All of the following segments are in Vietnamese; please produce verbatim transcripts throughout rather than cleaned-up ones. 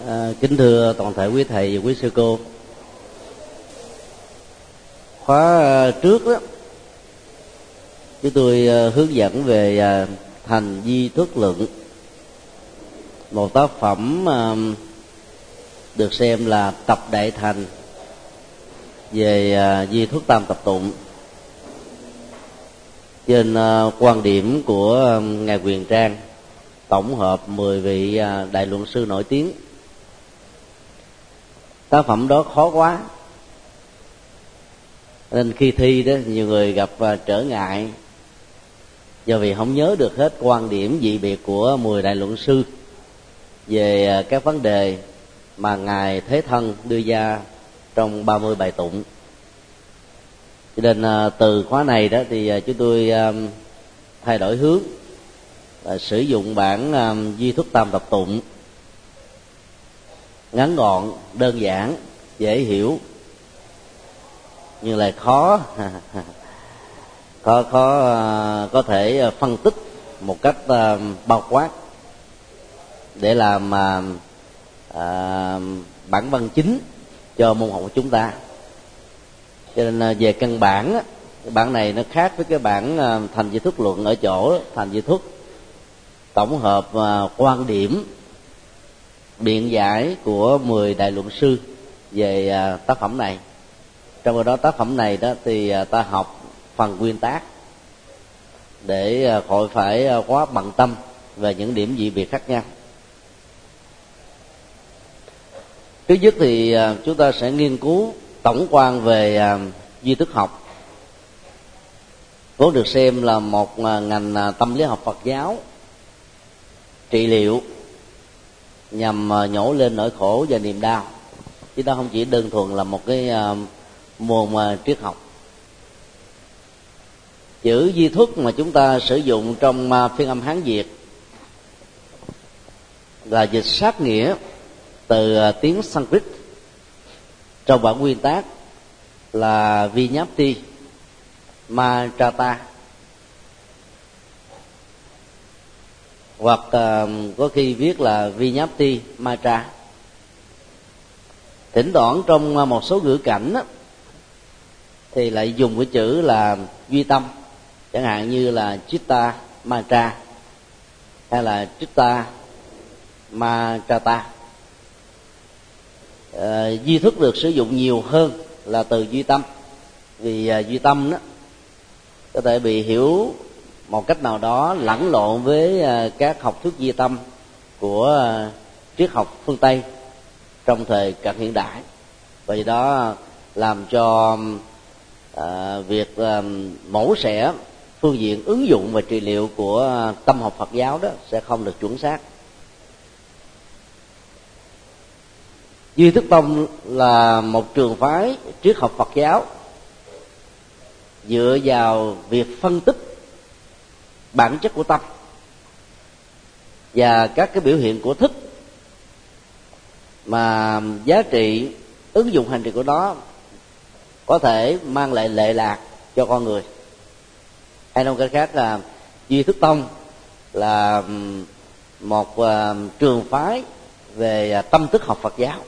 À, kính thưa toàn thể quý thầy và quý sư cô. Khóa trước đó, chúng tôi hướng dẫn về Thành Di Thức Luận, một tác phẩm được xem là tập đại thành về Di Thức Tam Tập Tụng trên quan điểm của ngài Quyền Trang, tổng hợp mười vị đại luận sư nổi tiếng. Tác phẩm đó khó quá nên khi thi đó nhiều người gặp trở ngại do vì không nhớ được hết quan điểm dị biệt của mười đại luận sư về các vấn đề mà ngài Thế Thân đưa ra trong ba mươi bài tụng. Cho nên từ khóa này đó thì chúng tôi thay đổi hướng, là sử dụng bản Di Thức Tam Tập Tụng ngắn gọn, đơn giản, dễ hiểu, nhưng lại khó khó khó có thể phân tích một cách bao quát để làm à, bản văn chính cho môn học của chúng ta. Cho nên về căn bản, cái bản này nó khác với cái bản Thành Di Thức Luận ở chỗ Thành Di Thức tổng hợp quan điểm biện giải của mười đại luận sư về tác phẩm này. Trong đó tác phẩm này đó thì ta học phần nguyên tác để khỏi phải quá bận tâm về những điểm dị biệt khác nhau. Thứ nhất thì chúng ta sẽ nghiên cứu tổng quan về duy thức học, vốn được xem là một ngành tâm lý học Phật giáo trị liệu nhằm nhổ lên nỗi khổ và niềm đau, chứ đó không chỉ đơn thuần là một cái môn triết học. Chữ duy thức mà chúng ta sử dụng trong phiên âm Hán Việt là dịch sát nghĩa từ tiếng Sanskrit, trong bản nguyên tác là Vinyapti Matrata, hoặc uh, có khi viết là Vinyapti Matra. Thỉnh thoảng trong một số ngữ cảnh á, thì lại dùng cái chữ là duy tâm, chẳng hạn như là Chitta Matra hay là Chitta Matrata. Uh, duy thức được sử dụng nhiều hơn là từ duy tâm, vì uh, duy tâm đó có thể bị hiểu một cách nào đó lẫn lộn với các học thuyết duy tâm của triết học phương Tây trong thời cận hiện đại, và do đó làm cho à, việc à, mổ xẻ phương diện ứng dụng và trị liệu của tâm học Phật giáo đó sẽ không được chuẩn xác. Duy thức tông là một trường phái triết học Phật giáo dựa vào việc phân tích bản chất của tâm và các cái biểu hiện của thức, mà giá trị ứng dụng hành trì của nó có thể mang lại lệ lạc cho con người. Hay nói cách khác là duy thức tông là một uh, trường phái về tâm thức học Phật giáo.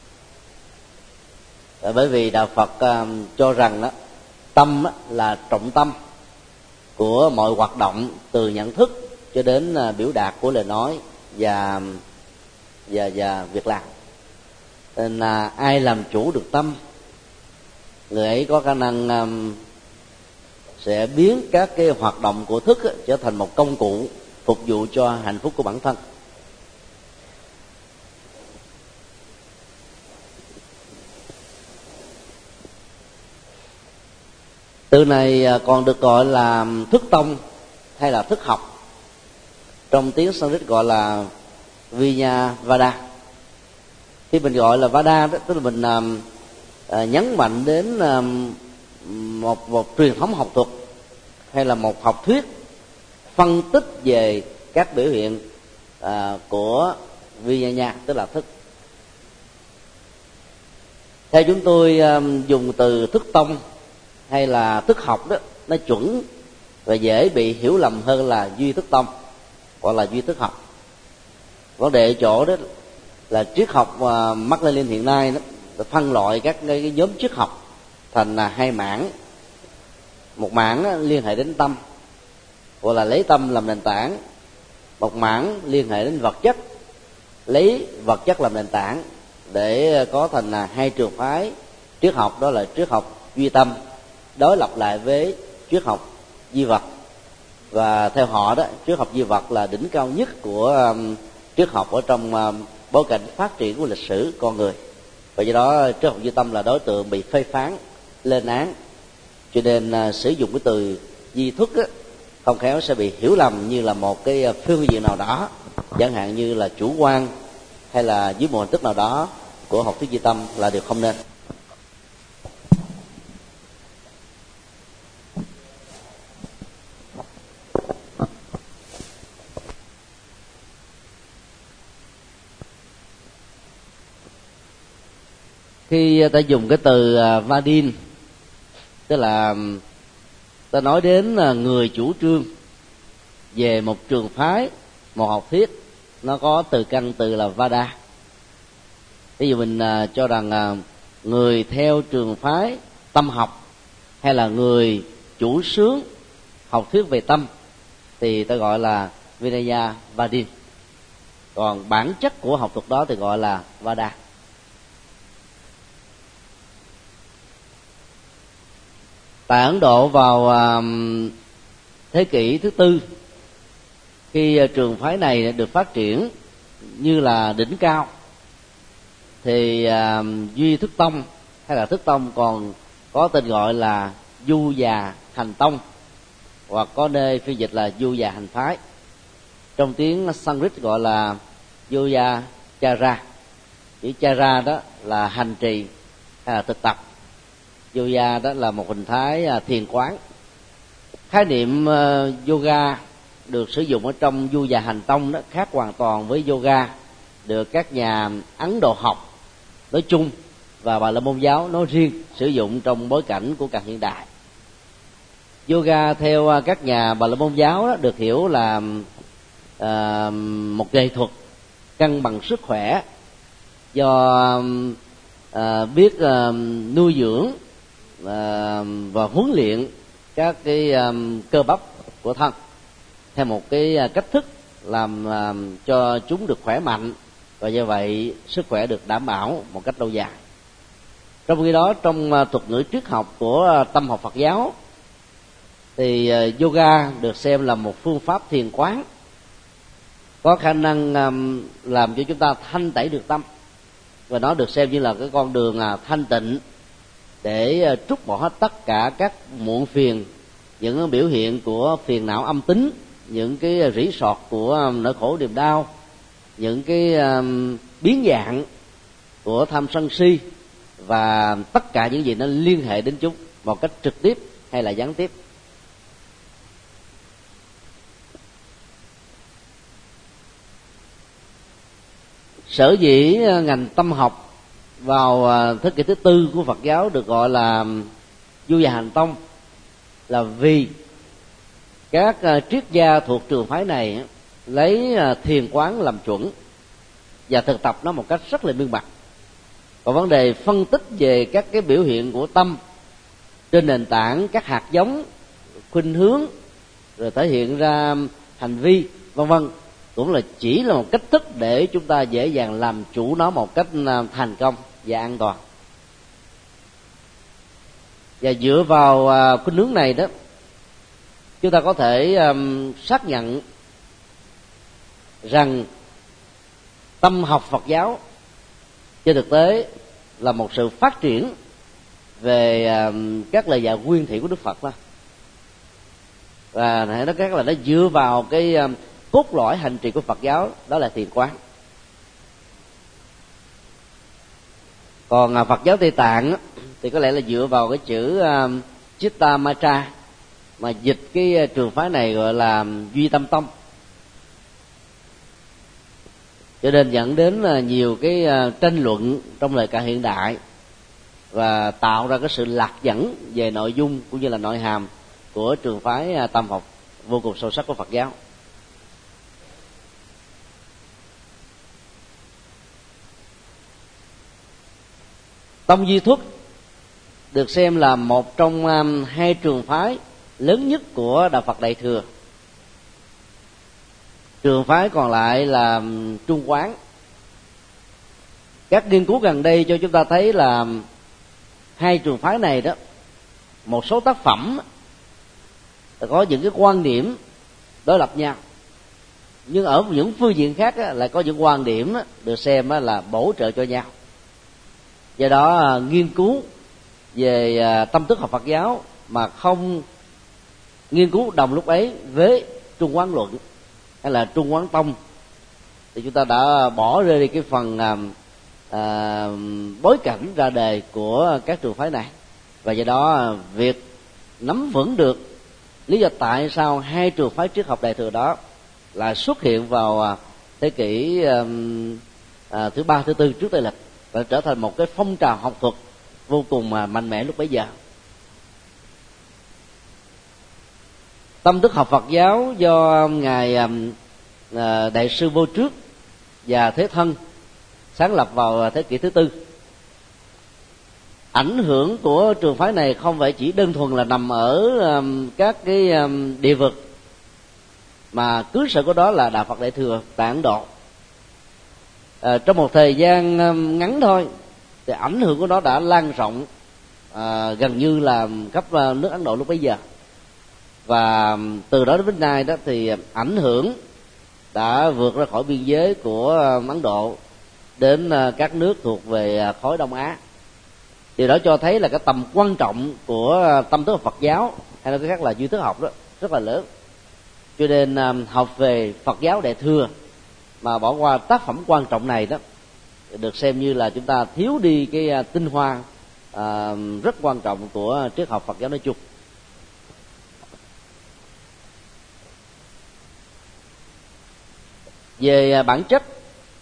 Bởi vì đạo Phật uh, cho rằng đó, tâm đó là trọng tâm của mọi hoạt động, từ nhận thức cho đến biểu đạt của lời nói và và và việc làm. Nên là ai làm chủ được tâm, người ấy có khả năng um, sẽ biến các cái hoạt động của thức á, trở thành một công cụ phục vụ cho hạnh phúc của bản thân. Từ này còn được gọi là thức tông hay là thức học, trong tiếng Sanskrit gọi là Vinyavada. Khi mình gọi là Vada đó, tức là mình uh, nhấn mạnh đến uh, một, một truyền thống học thuật hay là một học thuyết phân tích về các biểu hiện uh, của Vinyana, tức là thức. Theo chúng tôi uh, dùng từ thức tông hay là thức học đó, nó chuẩn và dễ bị hiểu lầm hơn là duy thức tông hoặc là duy thức học. Vấn đề ở chỗ đó là triết học uh, Mác Lênin hiện nay đó phân loại các cái, cái nhóm triết học thành là hai mảng. Một mảng đó, liên hệ đến tâm, gọi là lấy tâm làm nền tảng. Một mảng liên hệ đến vật chất, lấy vật chất làm nền tảng, để có thành là hai trường phái triết học, đó là triết học duy tâm đối lập lại với triết học duy vật. Và theo họ đó, triết học duy vật là đỉnh cao nhất của um, triết học ở trong um, bối cảnh phát triển của lịch sử con người. Và do đó triết học duy tâm là đối tượng bị phê phán, lên án. Cho nên uh, sử dụng cái từ duy thức á, không khéo sẽ bị hiểu lầm như là một cái phương diện nào đó, chẳng hạn như là chủ quan hay là dưới một hình thức nào đó của học thuyết duy tâm, là điều không nên. Khi ta dùng cái từ Vadin, tức là ta nói đến người chủ trương về một trường phái, một học thuyết, nó có từ căn từ là Vada. Ví dụ mình cho rằng người theo trường phái tâm học hay là người chủ xướng học thuyết về tâm thì ta gọi là Vinaya Vadin. Còn bản chất của học thuật đó thì gọi là Vada. Tại Ấn Độ vào uh, thế kỷ thứ tư, khi uh, trường phái này được phát triển như là đỉnh cao, thì uh, Duy Thức Tông hay là Thức Tông còn có tên gọi là Du Già Hành Tông, hoặc có nơi phiên dịch là Du Già Hành Phái. Trong tiếng Sanskrit gọi là Yoga Chara. Chữ Chara đó là hành trì hay là thực tập. Yoga đó là một hình thái thiền quán. Khái niệm uh, yoga được sử dụng ở trong Du Già Hành Tông đó khác hoàn toàn với yoga được các nhà Ấn Độ học nói chung và Bà La Môn giáo nói riêng sử dụng trong bối cảnh của càng hiện đại. Yoga theo các nhà Bà La Môn giáo đó được hiểu là uh, một nghệ thuật cân bằng sức khỏe do uh, biết uh, nuôi dưỡng và huấn luyện các cái um, cơ bắp của thân theo một cái cách thức làm um, cho chúng được khỏe mạnh, và do vậy sức khỏe được đảm bảo một cách lâu dài. Trong khi đó, trong uh, thuật ngữ triết học của uh, tâm học Phật giáo thì uh, yoga được xem là một phương pháp thiền quán có khả năng um, làm cho chúng ta thanh tẩy được tâm, và nó được xem như là cái con đường uh, thanh tịnh để trút bỏ hết tất cả các muộn phiền, những biểu hiện của phiền não âm tính, những cái rỉ sọt của nỗi khổ niềm đau, những cái um, biến dạng của tham sân si, và tất cả những gì nó liên hệ đến chúng một cách trực tiếp hay là gián tiếp. Sở dĩ ngành tâm học vào thế kỷ thứ tư của Phật giáo được gọi là Du Già Hành Tông là vì các triết gia thuộc trường phái này lấy thiền quán làm chuẩn và thực tập nó một cách rất là minh bạch. Còn vấn đề phân tích về các cái biểu hiện của tâm trên nền tảng các hạt giống, khuynh hướng, rồi thể hiện ra hành vi vân vân, cũng là chỉ là một cách thức để chúng ta dễ dàng làm chủ nó một cách thành công và an toàn. Và dựa vào khuynh hướng này đó, chúng ta có thể um, xác nhận rằng tâm học Phật giáo trên thực tế là một sự phát triển về um, các lời dạy nguyên thủy của Đức Phật đó. Và nó khác là nó dựa vào cái um, cốt lõi hành trì của Phật giáo, đó là thiền quán. Còn uh, Phật giáo Tây Tạng thì có lẽ là dựa vào cái chữ uh, Chitta Matra, mà dịch cái trường phái này gọi là Duy Tâm Tông, cho nên dẫn đến nhiều cái tranh luận trong lời ca hiện đại và tạo ra cái sự lạc dẫn về nội dung cũng như là nội hàm của trường phái tâm học vô cùng sâu sắc của Phật giáo. Tông Duy Thuất được xem là một trong um, hai trường phái lớn nhất của đạo Phật Đại thừa. Trường phái còn lại là um, Trung Quán. Các nghiên cứu gần đây cho chúng ta thấy là hai trường phái này đó, một số tác phẩm có những cái quan điểm đối lập nhau, nhưng ở những phương diện khác á, lại có những quan điểm á, được xem á, là bổ trợ cho nhau. Do đó à, nghiên cứu về à, tâm thức học Phật giáo mà không nghiên cứu đồng lúc ấy với Trung Quán luận hay là Trung Quán tông thì chúng ta đã bỏ rơi đi cái phần à, à, bối cảnh ra đề của các trường phái này. Và do đó việc nắm vững được lý do tại sao hai trường phái triết học Đại thừa đó là xuất hiện vào thế kỷ um, à, thứ ba thứ tư trước Tây lịch và trở thành một cái phong trào học thuật vô cùng mà mạnh mẽ lúc bấy giờ. Tâm thức học Phật giáo do ngài um, à, đại sư Vô Trước và Thế Thân sáng lập vào thế kỷ thứ tư. Ảnh hưởng của trường phái này không phải chỉ đơn thuần là nằm ở um, các cái um, địa vực, mà cứ sở của đó là đạo Phật Đại thừa tại Ấn Độ. À, trong một thời gian um, ngắn thôi thì ảnh hưởng của nó đã lan rộng à, gần như là khắp uh, nước Ấn Độ lúc bấy giờ. Và um, từ đó đến đến nay đó thì ảnh hưởng đã vượt ra khỏi biên giới của uh, Ấn Độ đến uh, các nước thuộc về uh, khối Đông Á. Điều đó cho thấy là cái tầm quan trọng của tâm thức học Phật giáo, hay là cái khác là duy thức học đó, rất là lớn. Cho nên um, học về Phật giáo Đại thừa mà bỏ qua tác phẩm quan trọng này đó, được xem như là chúng ta thiếu đi cái uh, tinh hoa uh, rất quan trọng của triết học Phật giáo nói chung. Về uh, bản chất,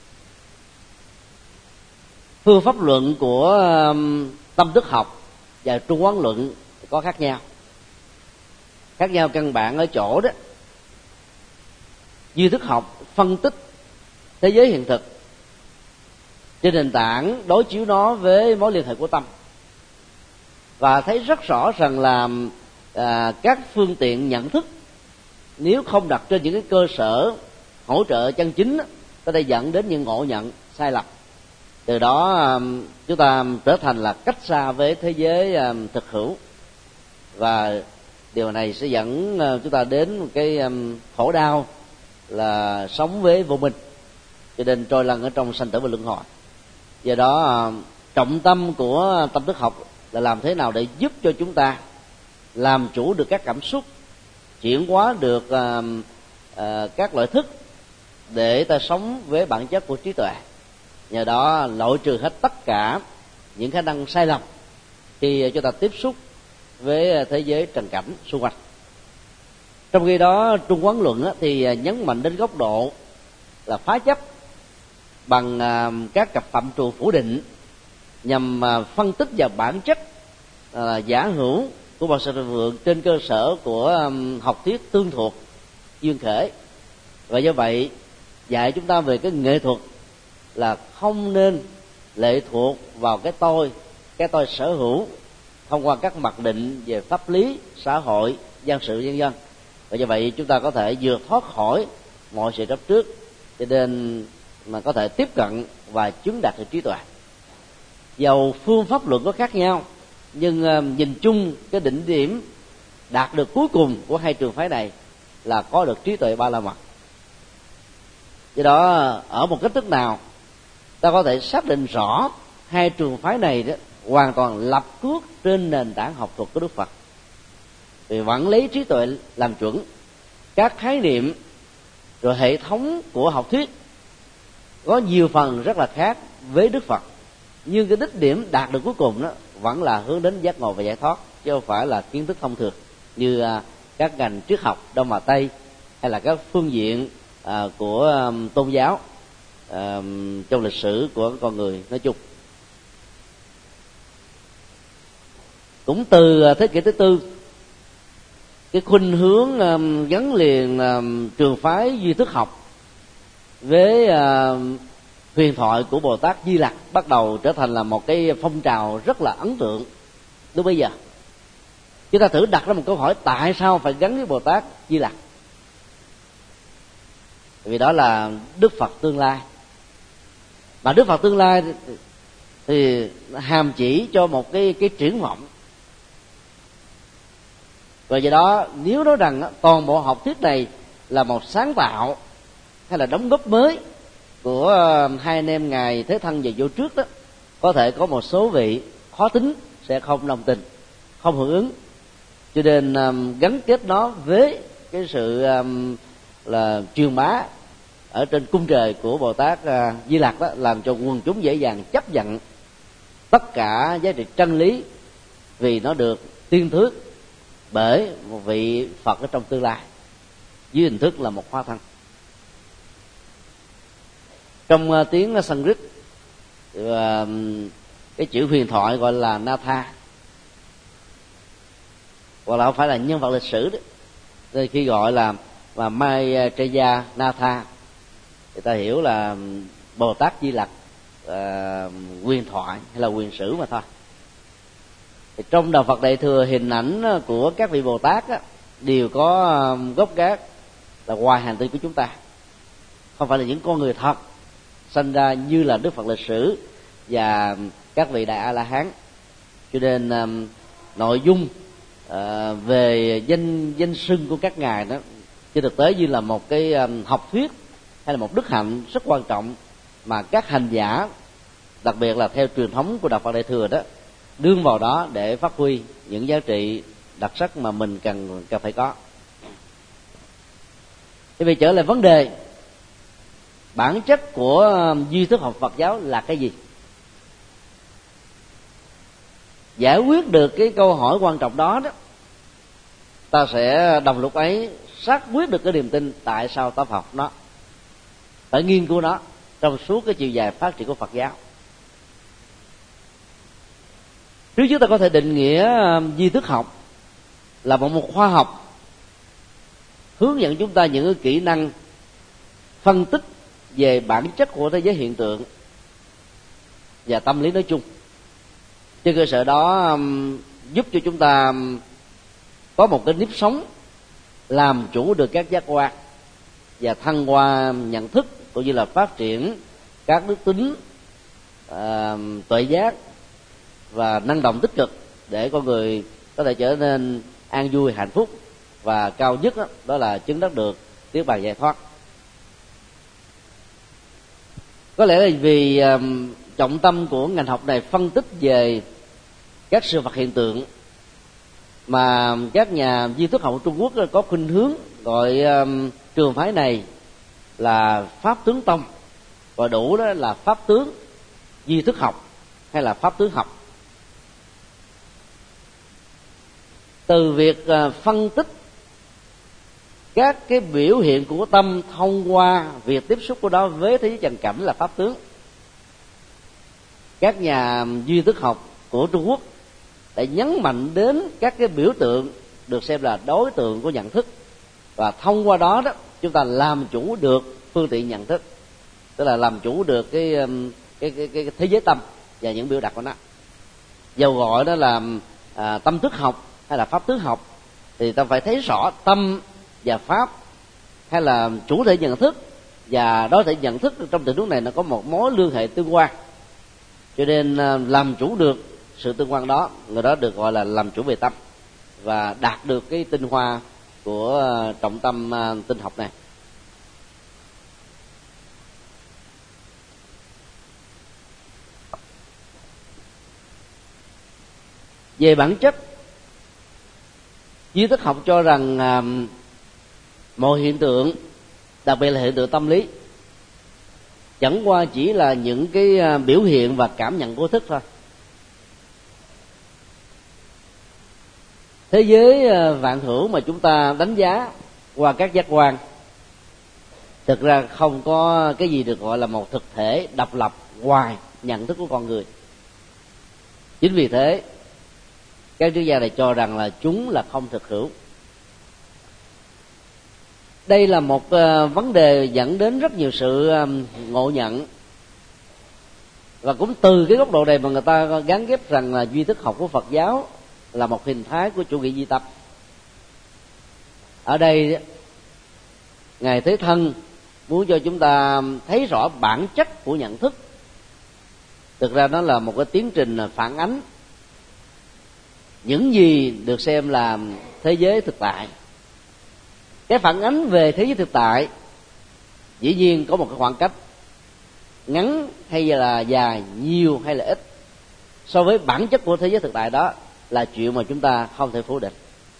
phương pháp luận của um, tâm thức học và Trung Quán luận có khác nhau. Khác nhau căn bản ở chỗ đó, duy thức học phân tích thế giới hiện thực trên nền tảng đối chiếu nó với mối liên hệ của tâm, và thấy rất rõ rằng là à, các phương tiện nhận thức nếu không đặt trên những cái cơ sở hỗ trợ chân chính đó, có thể dẫn đến những ngộ nhận sai lầm. Từ đó chúng ta trở thành là cách xa với thế giới thực hữu, và điều này sẽ dẫn chúng ta đến một cái khổ đau là sống với vô minh, cho nên trôi lăn ở trong sanh tử và luân hồi. Do đó trọng tâm của tâm thức học là làm thế nào để giúp cho chúng ta làm chủ được các cảm xúc, chuyển hóa được uh, uh, các loại thức để ta sống với bản chất của trí tuệ. Nhờ đó loại trừ hết tất cả những khả năng sai lầm khi chúng ta tiếp xúc với thế giới trần cảnh xung quanh. Trong khi đó Trung Quán luận thì nhấn mạnh đến góc độ là phá chấp bằng các cặp phạm trù phủ định, nhằm phân tích vào bản chất giả hữu của bậc sở vượng trên cơ sở của học thuyết tương thuộc duyên khởi. Và do vậy dạy chúng ta về cái nghệ thuật là không nên lệ thuộc vào cái tôi, cái tôi sở hữu thông qua các mặc định về pháp lý, xã hội, dân sự vân vân. Và do vậy chúng ta có thể vượt thoát khỏi mọi sự chấp trước, cho nên mà có thể tiếp cận và chứng đạt được trí tuệ. Dầu phương pháp luận có khác nhau, nhưng uh, nhìn chung cái đỉnh điểm đạt được cuối cùng của hai trường phái này là có được trí tuệ ba la mật. Do đó ở một cách thức nào ta có thể xác định rõ hai trường phái này đó hoàn toàn lập cước trên nền tảng học thuật của Đức Phật, vì vẫn lấy trí tuệ làm chuẩn. Các khái niệm rồi hệ thống của học thuyết có nhiều phần rất là khác với Đức Phật, nhưng cái đích điểm đạt được cuối cùng đó vẫn là hướng đến giác ngộ và giải thoát, chứ không phải là kiến thức thông thường như các ngành triết học Đông và Tây, hay là các phương diện của tôn giáo trong lịch sử của con người nói chung. Cũng từ thế kỷ thứ tư, cái khuynh hướng gắn liền trường phái duy thức học với huyền thoại của Bồ Tát Di Lặc bắt đầu trở thành là một cái phong trào rất là ấn tượng lúc bây giờ. Chúng ta thử đặt ra một câu hỏi: tại sao phải gắn với Bồ Tát Di Lặc? Vì đó là Đức Phật tương lai, mà Đức Phật tương lai thì hàm chỉ cho một cái cái triển vọng. Và do đó nếu nói rằng toàn bộ học thuyết này là một sáng tạo hay là đóng góp mới của hai anh em ngài Thế Thân và Vô Trước đó, có thể có một số vị khó tính sẽ không đồng tình, không hưởng ứng. Cho nên um, gắn kết nó với cái sự um, là truyền bá ở trên cung trời của Bồ Tát uh, Di Lặc đó, làm cho quần chúng dễ dàng chấp nhận tất cả giá trị chân lý, vì nó được tiên thước bởi một vị Phật ở trong tương lai dưới hình thức là một hóa thân. Trong uh, tiếng Sanskrit, uh, cái chữ huyền thoại gọi là Natha, hoặc là không phải là nhân vật lịch sử đó. Nên khi gọi là và Maitreya Natha, người ta hiểu là Bồ Tát Di Lặc, uh, huyền thoại hay là huyền sử mà thôi. Thì trong đạo Phật Đại Thừa, hình ảnh của các vị Bồ Tát á, đều có gốc gác là ngoài hành tinh của chúng ta, không phải là những con người thật sinh ra như là Đức Phật lịch sử và các vị Đại A La Hán. Cho nên um, nội dung uh, về danh danh xưng của các ngài đó trên thực tế như là một cái um, học thuyết hay là một đức hạnh rất quan trọng mà các hành giả, đặc biệt là theo truyền thống của đạo Phật Đại Thừa đó, đương vào đó để phát huy những giá trị đặc sắc mà mình cần cần phải có. Thì vì trở lại vấn đề, bản chất của duy thức học Phật giáo là cái gì? Giải quyết được cái câu hỏi quan trọng đó đó, ta sẽ đồng lúc ấy xác quyết được cái niềm tin tại sao ta học nó, phải nghiên cứu nó trong suốt cái chiều dài phát triển của Phật giáo. Trước chúng ta có thể định nghĩa duy thức học là một một khoa học hướng dẫn chúng ta những cái kỹ năng phân tích về bản chất của thế giới hiện tượng và tâm lý nói chung. Trên cơ sở đó giúp cho chúng ta có một cái nếp sống làm chủ được các giác quan và thăng hoa nhận thức, cũng như là phát triển các đức tính uh, tuệ giác và năng động tích cực để con người có thể trở nên an vui hạnh phúc, và cao nhất đó, đó là chứng đắc được niết bàn giải thoát. Có lẽ là vì um, trọng tâm của ngành học này phân tích về các sự vật hiện tượng, mà các nhà duy thức học của Trung Quốc có khuynh hướng gọi um, trường phái này là pháp tướng tông, và đủ đó là pháp tướng duy thức học hay là pháp tướng học. Từ việc uh, phân tích các cái biểu hiện của tâm thông qua việc tiếp xúc của đó với thế giới trần cảnh là pháp tướng, các nhà duy thức học của Trung Quốc đã nhấn mạnh đến các cái biểu tượng được xem là đối tượng của nhận thức, và thông qua đó đó chúng ta làm chủ được phương tiện nhận thức, tức là làm chủ được cái cái cái, cái thế giới tâm và những biểu đạt của nó. Dầu gọi đó là à, tâm thức học hay là pháp tướng học, thì ta phải thấy rõ tâm và pháp hay là chủ thể nhận thức và đối thể nhận thức trong tình huống này nó có một mối liên hệ tương quan. Cho nên làm chủ được sự tương quan đó, người đó được gọi là làm chủ về tâm và đạt được cái tinh hoa của trọng tâm tinh học này. Về bản chất, duy thức học cho rằng à, mọi hiện tượng, đặc biệt là hiện tượng tâm lý, chẳng qua chỉ là những cái à, biểu hiện và cảm nhận của thức thôi. Thế giới à, vạn hữu mà chúng ta đánh giá qua các giác quan, thực ra không có cái gì được gọi là một thực thể độc lập ngoài nhận thức của con người. Chính vì thế các triết gia này cho rằng là chúng là không thực hữu. Đây là một uh, vấn đề dẫn đến rất nhiều sự um, ngộ nhận Và cũng từ cái góc độ này mà người ta gắn ghép rằng là duy thức học của Phật giáo là một hình thái của chủ nghĩa duy tâm. Ở đây Ngài Thế Thân muốn cho chúng ta thấy rõ bản chất của nhận thức. Thực ra nó là một cái tiến trình phản ánh những gì được xem là thế giới thực tại. Cái phản ánh về thế giới thực tại dĩ nhiên có một cái khoảng cách ngắn hay là dài, nhiều hay là ít so với bản chất của thế giới thực tại, đó là chuyện mà chúng ta không thể phủ định.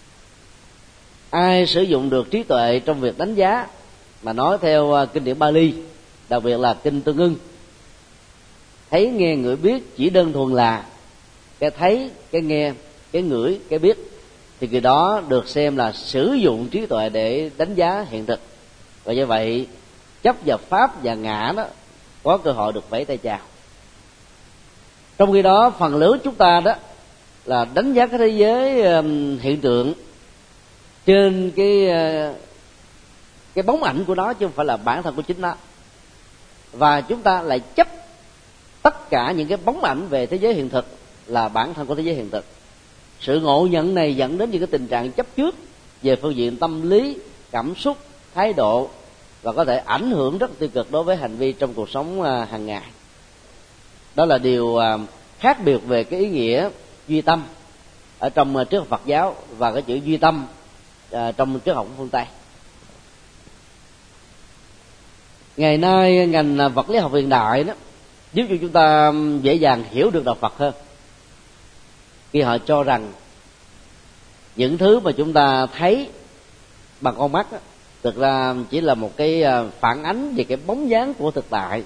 Ai sử dụng được trí tuệ trong việc đánh giá, mà nói theo kinh điển Bali, đặc biệt là kinh Tương Ưng, thấy nghe ngửi biết chỉ đơn thuần là cái thấy, cái nghe, cái ngửi, cái biết, thì người đó được xem là sử dụng trí tuệ để đánh giá hiện thực. Và như vậy chấp và pháp và ngã đó có cơ hội được vẫy tay chào. Trong khi đó phần lớn chúng ta đó là đánh giá cái thế giới um, hiện tượng trên cái uh, cái bóng ảnh của nó, chứ không phải là bản thân của chính nó. Và chúng ta lại chấp tất cả những cái bóng ảnh về thế giới hiện thực là bản thân của thế giới hiện thực. Sự ngộ nhận này dẫn đến những cái tình trạng chấp trước về phương diện tâm lý, cảm xúc, thái độ, và có thể ảnh hưởng rất tiêu cực đối với hành vi trong cuộc sống hàng ngày. Đó là điều khác biệt về cái ý nghĩa duy tâm ở trong triết học Phật giáo và cái chữ duy tâm trong triết học của phương Tây. Ngày nay ngành vật lý học hiện đại đó giúp cho chúng ta dễ dàng hiểu được đạo Phật hơn, khi họ cho rằng những thứ mà chúng ta thấy bằng con mắt đó, thực ra chỉ là một cái phản ánh về cái bóng dáng của thực tại,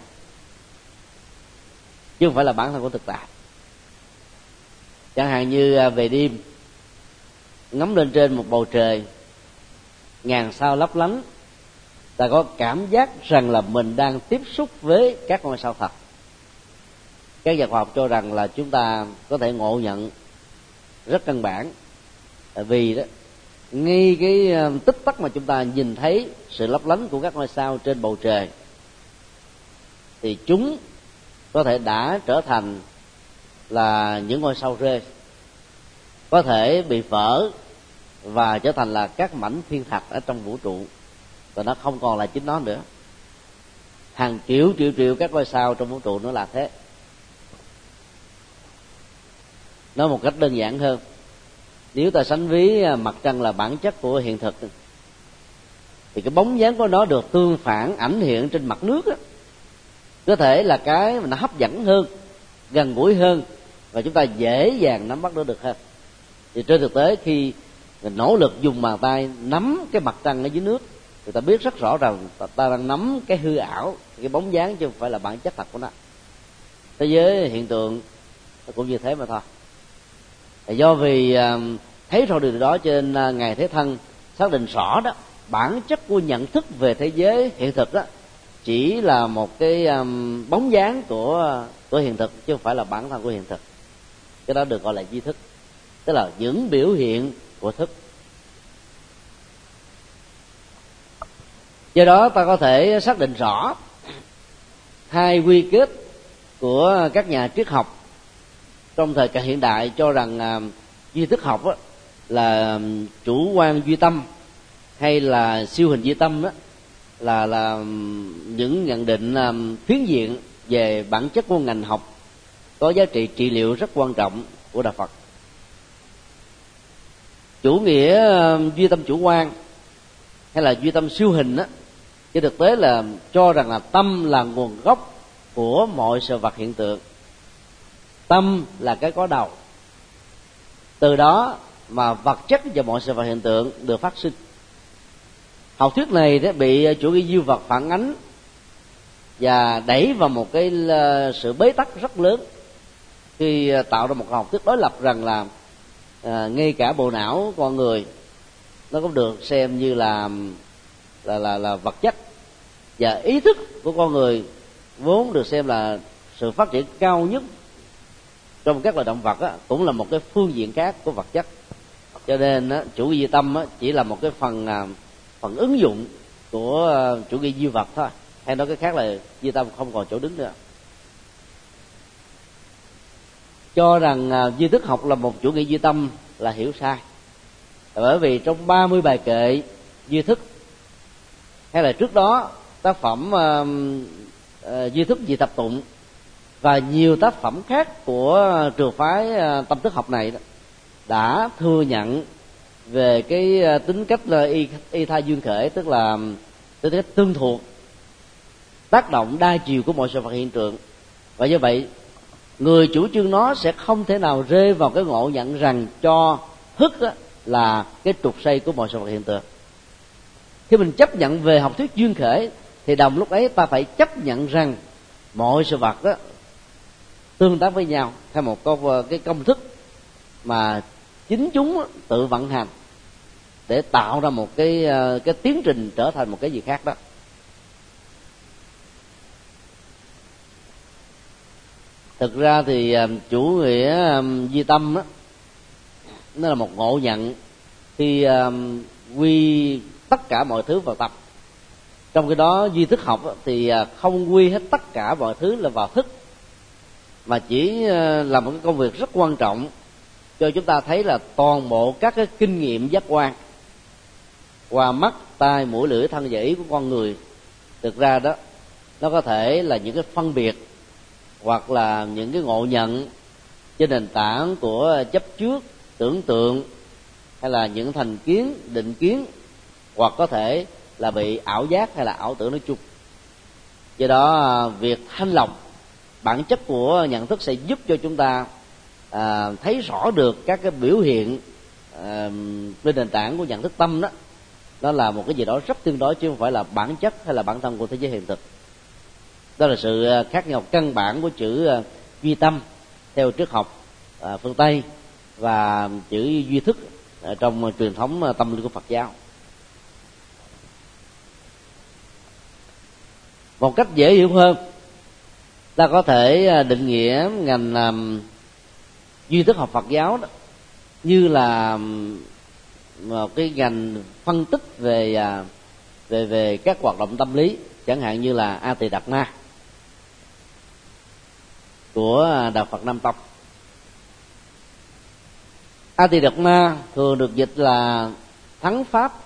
chứ không phải là bản thân của thực tại. Chẳng hạn như về đêm ngắm lên trên một bầu trời ngàn sao lấp lánh, ta có cảm giác rằng là mình đang tiếp xúc với các ngôi sao thật. Các nhà khoa học cho rằng là chúng ta có thể ngộ nhận rất căn bản, tại vì đó ngay cái tích tắc mà chúng ta nhìn thấy sự lấp lánh của các ngôi sao trên bầu trời, thì chúng có thể đã trở thành là những ngôi sao rơi, có thể bị vỡ và trở thành là các mảnh thiên thạch ở trong vũ trụ, và nó không còn là chính nó nữa. Hàng triệu triệu triệu các ngôi sao trong vũ trụ nó là thế. Nói một cách đơn giản hơn, nếu ta sánh ví mặt trăng là bản chất của hiện thực, thì cái bóng dáng của nó được tương phản ảnh hiện trên mặt nước đó, có thể là cái mà nó hấp dẫn hơn, gần gũi hơn, và chúng ta dễ dàng nắm bắt được hơn. Thì trên thực tế khi mình nỗ lực dùng bàn tay nắm cái mặt trăng ở dưới nước, thì ta biết rất rõ rằng ta đang nắm cái hư ảo, cái bóng dáng, chứ không phải là bản chất thật của nó. Thế giới hiện tượng nó cũng như thế mà thôi. Do vì thấy rồi điều đó, cho nên Ngài Thế Thân xác định rõ đó, bản chất của nhận thức về thế giới hiện thực đó chỉ là một cái um, bóng dáng của của hiện thực, chứ không phải là bản thân của hiện thực. Cái đó được gọi là duy thức, tức là những biểu hiện của thức. Do đó ta có thể xác định rõ hai quy kết của các nhà triết học trong thời kỳ hiện đại, cho rằng uh, duy thức học á, là chủ quan duy tâm hay là siêu hình duy tâm đó, là là những nhận định um, phiến diện về bản chất của ngành học có giá trị trị liệu rất quan trọng của đạo Phật. Chủ nghĩa uh, duy tâm chủ quan hay là duy tâm siêu hình đó, trên thực tế là cho rằng là tâm là nguồn gốc của mọi sự vật hiện tượng. Tâm là cái có đầu, từ đó mà vật chất và mọi sự vật hiện tượng được phát sinh. Học thuyết này đã bị chủ nghĩa duy vật phản ánh và đẩy vào một cái sự bế tắc rất lớn, khi tạo ra một học thuyết đối lập rằng là à, ngay cả bộ não con người nó cũng được xem như là là là, là vật chất, và ý thức của con người vốn được xem là sự phát triển cao nhất trong các loài động vật á, cũng là một cái phương diện khác của vật chất. Cho nên á, chủ nghĩa duy tâm á, chỉ là một cái phần à, phần ứng dụng của à, chủ nghĩa duy vật thôi, hay nói cái khác là duy tâm không còn chỗ đứng nữa. cho rằng à, duy thức học là một chủ nghĩa duy tâm là hiểu sai. Bởi vì trong ba mươi bài kệ duy thức, hay là trước đó tác phẩm uh, uh, duy thức về tập tụng và nhiều tác phẩm khác của trường phái uh, tâm thức học này đó, đã thừa nhận về cái uh, tính cách uh, y, y tha duyên khởi, tức là tính cách tương thuộc, tác động đa chiều của mọi sự vật hiện tượng. Và do vậy người chủ trương nó sẽ không thể nào rơi vào cái ngộ nhận rằng cho thức là cái trục xây của mọi sự vật hiện tượng. Khi mình chấp nhận về học thuyết duyên khởi thì đồng lúc ấy ta phải chấp nhận rằng mọi sự vật đó tương tác với nhau theo một câu cái công thức mà chính chúng tự vận hành để tạo ra một cái cái tiến trình trở thành một cái gì khác đó. Thực ra thì chủ nghĩa duy tâm đó, nó là một ngộ nhận khi quy tất cả mọi thứ vào tâm. Trong cái đó duy thức học thì không quy hết tất cả mọi thứ là vào thức, mà chỉ là một cái công việc rất quan trọng cho chúng ta thấy là toàn bộ các cái kinh nghiệm giác quan qua mắt, tai, mũi, lưỡi, thân và ý của con người, thực ra đó nó có thể là những cái phân biệt hoặc là những cái ngộ nhận trên nền tảng của chấp trước, tưởng tượng, hay là những thành kiến, định kiến, hoặc có thể là bị ảo giác hay là ảo tưởng nói chung. Do đó việc thanh lọc bản chất của nhận thức sẽ giúp cho chúng ta à, thấy rõ được các cái biểu hiện à, trên nền tảng của nhận thức tâm đó. Đó là một cái gì đó rất tương đối chứ không phải là bản chất hay là bản thân của thế giới hiện thực. Đó là sự khác nhau căn bản của chữ duy tâm theo triết học à, phương Tây và chữ duy thức à, trong truyền thống tâm linh của Phật giáo. Một cách dễ hiểu hơn, ta có thể định nghĩa ngành um, duy thức học Phật giáo đó như là một cái ngành phân tích về uh, về về các hoạt động tâm lý, chẳng hạn như là A Tỳ Đạt Ma của đạo Phật Nam Tông. A Tỳ Đạt Ma thường được dịch là thắng pháp,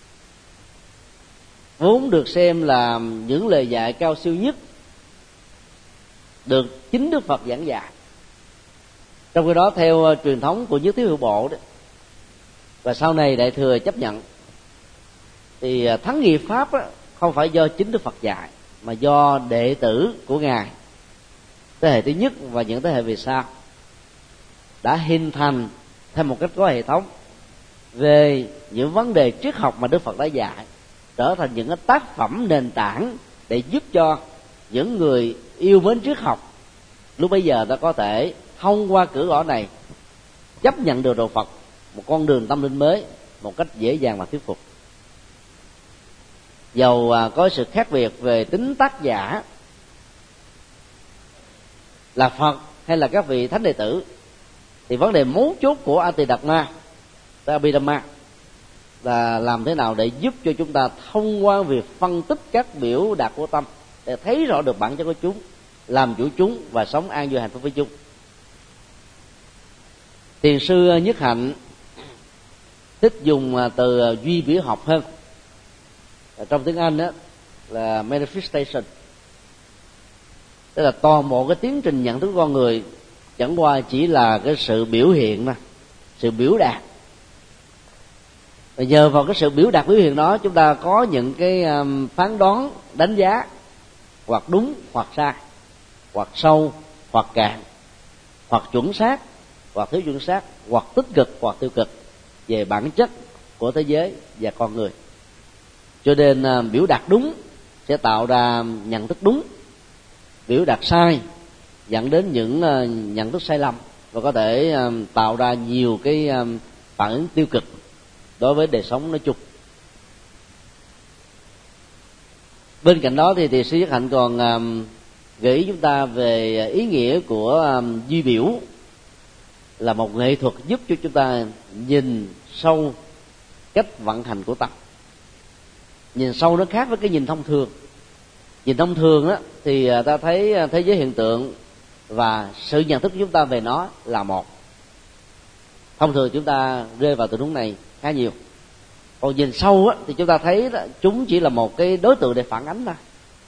vốn được xem là những lời dạy cao siêu nhất được chính Đức Phật giảng dạy. Trong khi đó theo truyền thống của Nhất Thiết Hữu Bộ đó, và sau này Đại Thừa chấp nhận, thì thắng nghiệp pháp đó, không phải do chính Đức Phật dạy, mà do đệ tử của Ngài, thế hệ thứ nhất và những thế hệ về sau, đã hình thành theo một cách có hệ thống về những vấn đề triết học mà Đức Phật đã dạy, trở thành những cái tác phẩm nền tảng để giúp cho những người yêu mến triết học lúc bấy giờ ta có thể thông qua cửa ngõ này chấp nhận được đạo Phật, một con đường tâm linh mới một cách dễ dàng và thuyết phục. Dầu có sự khác biệt về tính tác giả là Phật hay là các vị thánh đệ tử, thì vấn đề mấu chốt của A Tỳ Đạt Ma, Abhidhamma, là làm thế nào để giúp cho chúng ta thông qua việc phân tích các biểu đạt của tâm để thấy rõ được bản chất của chúng, làm chủ chúng và sống an vui hạnh phúc với chúng. Thiền sư Nhất Hạnh thích dùng từ duy biểu học hơn, trong tiếng Anh đó là manifestation, tức là toàn bộ cái tiến trình nhận thức con người chẳng qua chỉ là cái sự biểu hiện mà, sự biểu đạt. Và nhờ vào cái sự biểu đạt biểu hiện đó, chúng ta có những cái um, phán đoán, đánh giá, hoặc đúng hoặc sai, hoặc sâu hoặc cạn, hoặc chuẩn xác hoặc thiếu chuẩn xác, hoặc tích cực hoặc tiêu cực về bản chất của thế giới và con người. Cho nên uh, biểu đạt đúng sẽ tạo ra nhận thức đúng, biểu đạt sai dẫn đến những uh, nhận thức sai lầm, và có thể uh, tạo ra nhiều cái uh, phản ứng tiêu cực đối với đời sống nói chung. Bên cạnh đó thì thì sư Nhất Hạnh còn um, gợi ý chúng ta về ý nghĩa của um, duy biểu là một nghệ thuật giúp cho chúng ta nhìn sâu cách vận hành của tâm. Nhìn sâu nó khác với cái nhìn thông thường. Nhìn thông thường á, thì ta thấy thế giới hiện tượng và sự nhận thức của chúng ta về nó là một. Thông thường chúng ta rơi vào tình huống này khá nhiều. Còn nhìn sâu á, thì chúng ta thấy đó, chúng chỉ là một cái đối tượng để phản ánh thôi.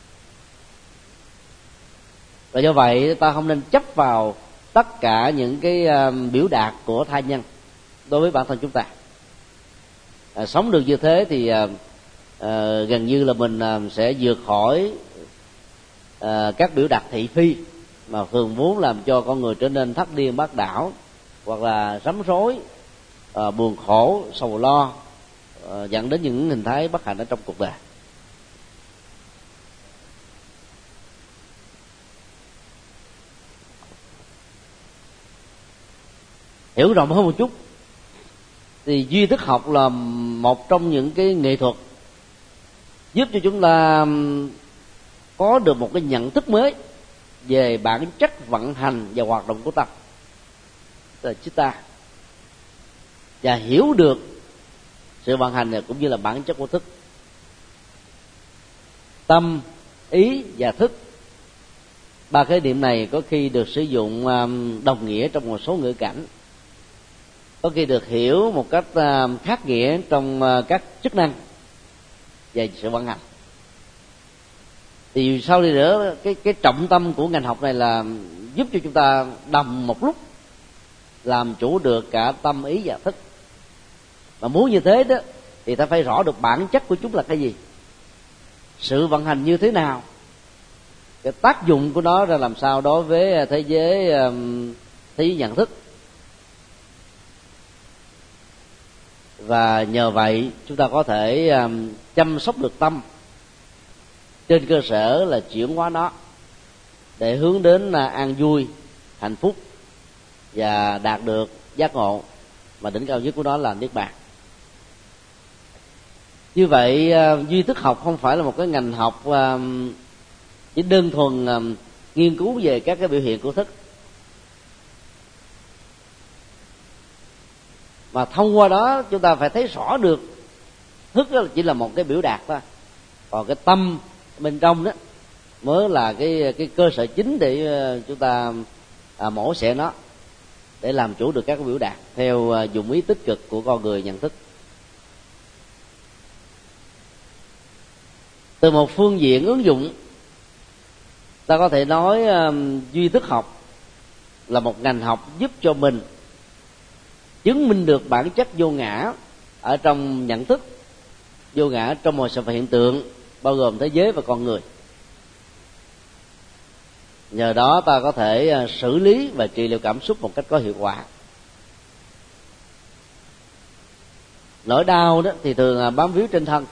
Và do vậy ta không nên chấp vào tất cả những cái uh, biểu đạt của tha nhân đối với bản thân chúng ta. À, sống được như thế thì uh, uh, gần như là mình uh, sẽ vượt khỏi uh, các biểu đạt thị phi mà thường muốn làm cho con người trở nên thất điên bát đảo, hoặc là rắm rối, uh, buồn khổ, sầu lo, uh, dẫn đến những hình thái bất hạnh ở trong cuộc đời. Hiểu rộng hơn một chút thì duy thức học là một trong những cái nghệ thuật giúp cho chúng ta có được một cái nhận thức mới về bản chất vận hành và hoạt động của tâm, tức là chitta, và hiểu được sự vận hành này cũng như là bản chất của thức. Tâm, ý và thức, ba khái niệm này có khi được sử dụng đồng nghĩa trong một số ngữ cảnh, có khi được hiểu một cách khác nghĩa trong các chức năng và sự vận hành. Thì sau đi nữa, cái cái trọng tâm của ngành học này là giúp cho chúng ta đồng một lúc làm chủ được cả tâm, ý và thức. Mà muốn như thế đó thì ta phải rõ được bản chất của chúng là cái gì, sự vận hành như thế nào, cái tác dụng của nó ra làm sao đối với thế giới thế giới nhận thức. Và nhờ vậy chúng ta có thể um, chăm sóc được tâm trên cơ sở là chuyển hóa nó để hướng đến uh, an vui, hạnh phúc và đạt được giác ngộ, mà đỉnh cao nhất của nó là niết bàn. Như vậy uh, duy thức học không phải là một cái ngành học uh, chỉ đơn thuần uh, nghiên cứu về các cái biểu hiện của thức, mà thông qua đó chúng ta phải thấy rõ được thức đó chỉ là một cái biểu đạt thôi, còn cái tâm bên trong đó mới là cái cái cơ sở chính để chúng ta à, mổ xẻ nó để làm chủ được các cái biểu đạt theo à, dụng ý tích cực của con người nhận thức. Từ một phương diện ứng dụng, ta có thể nói à, duy thức học là một ngành học giúp cho mình chứng minh được bản chất vô ngã ở trong nhận thức, vô ngã trong mọi sự vật hiện tượng, bao gồm thế giới và con người. Nhờ đó ta có thể xử lý và trị liệu cảm xúc một cách có hiệu quả. Nỗi đau đó thì thường bám víu trên thân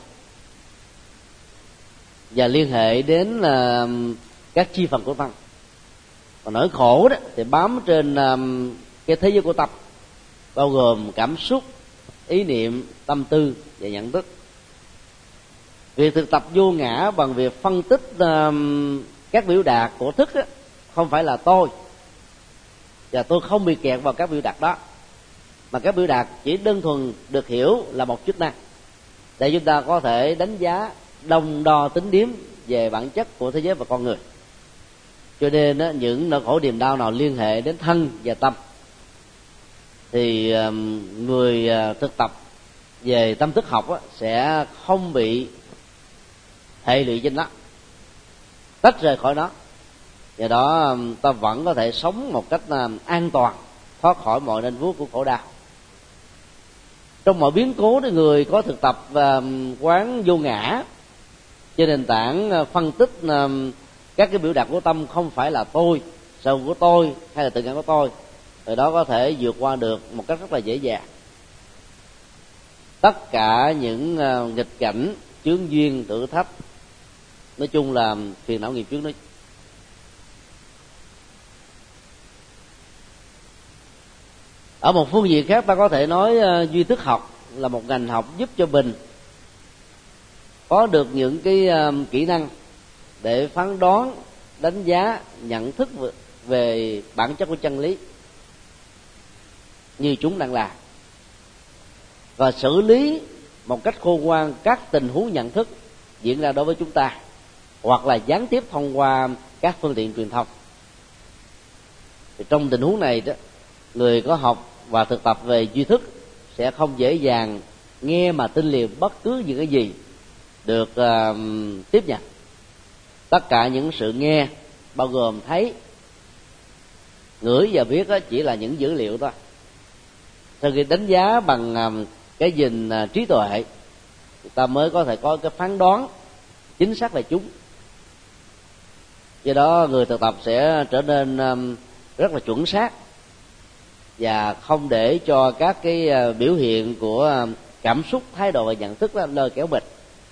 và liên hệ đến các chi phần của thân, còn nỗi khổ đó thì bám trên cái thế giới của tâm, bao gồm cảm xúc, ý niệm, tâm tư và nhận thức. Việc thực tập vô ngã bằng việc phân tích uh, các biểu đạt của thức đó, không phải là tôi và tôi không bị kẹt vào các biểu đạt đó, mà các biểu đạt chỉ đơn thuần được hiểu là một chức năng để chúng ta có thể đánh giá, đong đo, tính điếm về bản chất của thế giới và con người. Cho nên đó, những nỗi khổ niềm đau nào liên hệ đến thân và tâm thì người thực tập về tâm thức học á, sẽ không bị hệ lụy trên nó, tách rời khỏi nó. Do đó ta vẫn có thể sống một cách an toàn, thoát khỏi mọi nanh vuốt của khổ đau. Trong mọi biến cố thì người có thực tập quán vô ngã trên nền tảng phân tích các cái biểu đạt của tâm không phải là tôi, sở của tôi hay là tự ngã của tôi, từ đó có thể vượt qua được một cách rất là dễ dàng tất cả những nghịch cảnh, chướng duyên, thử thách, nói chung là phiền não nghiệp chướng đó. Ở một phương diện khác, ta có thể nói duy thức học là một ngành học giúp cho mình có được những cái kỹ năng để phán đoán, đánh giá, nhận thức về bản chất của chân lý như chúng đang là, và xử lý một cách khôn ngoan các tình huống nhận thức diễn ra đối với chúng ta, hoặc là gián tiếp thông qua các phương tiện truyền thông. Thì trong tình huống này đó, người có học và thực tập về duy thức sẽ không dễ dàng nghe mà tin liền bất cứ những cái gì được uh, tiếp nhận. Tất cả những sự nghe bao gồm thấy, ngửi và biết đó chỉ là những dữ liệu thôi. Sau khi đánh giá bằng uh, cái nhìn uh, trí tuệ, người ta mới có thể có cái phán đoán chính xác về chúng. Do đó người thực tập sẽ trở nên um, rất là chuẩn xác và không để cho các cái uh, biểu hiện của uh, cảm xúc, thái độ và nhận thức đó lôi kéo mình.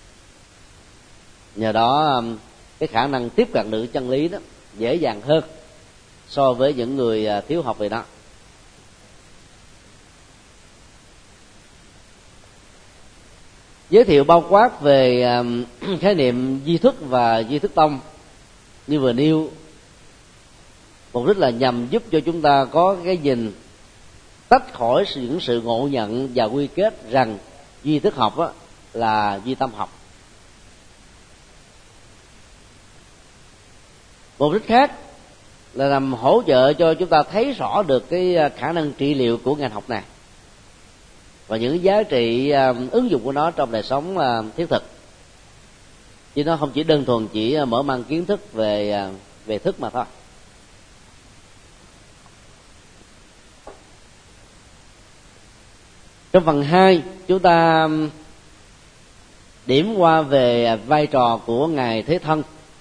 Nhờ đó um, cái khả năng tiếp cận được chân lý đó dễ dàng hơn so với những người uh, thiếu học về đó. Giới thiệu bao quát về um, khái niệm duy thức và duy thức tông như vừa nêu, mục đích là nhằm giúp cho chúng ta có cái nhìn tách khỏi những sự ngộ nhận và quy kết rằng duy thức học á, là duy tâm học. Mục đích khác là làm hỗ trợ cho chúng ta thấy rõ được cái khả năng trị liệu của ngành học này và những giá trị uh, ứng dụng của nó trong đời sống uh, thiết thực, chứ nó không chỉ đơn thuần chỉ mở mang kiến thức về uh, về thức mà thôi. Trong phần hai, chúng ta điểm qua về vai trò của Ngài Thế Thân,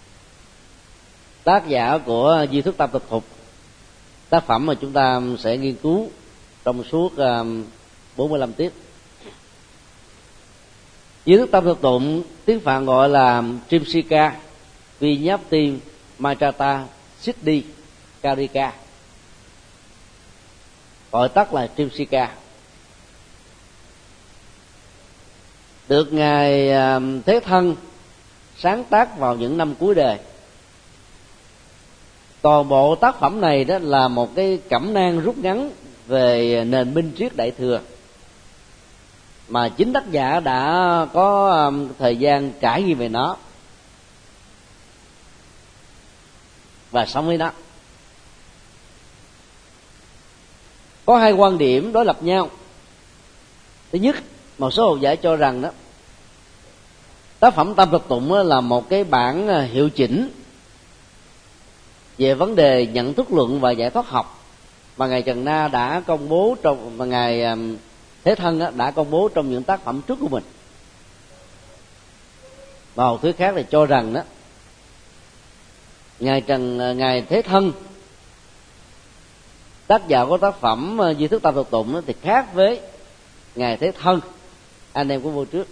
tác giả của Duy thức tam thực thục, tác phẩm mà chúng ta sẽ nghiên cứu trong suốt bốn mươi lăm tiết. Duy thức tam thực tụng tiếng Phạn gọi là Trimsika Vinyapti Maitata Siddhi Karika, gọi tắt là Trimsika. Được Ngài Thế Thân sáng tác vào những năm cuối đời. Toàn bộ tác phẩm này đó là một cái cẩm nang rút ngắn về nền minh triết Đại thừa, mà chính tác giả đã có thời gian trải nghiệm về nó và sống với nó. Có hai quan điểm đối lập nhau. Thứ nhất, một số học giả cho rằng đó tác phẩm Tam Thực Tụng là một cái bản hiệu chỉnh về vấn đề nhận thức luận và giải thoát học mà ngài Trần Na đã công bố trong mà ngài Thế Thân đã công bố trong những tác phẩm trước của mình. Và một thứ khác là cho rằng đó ngài Trần ngài Thế Thân, tác giả của tác phẩm Duy thức Tam Thực Tụng thì khác với ngài Thế Thân, anh em của vô trước.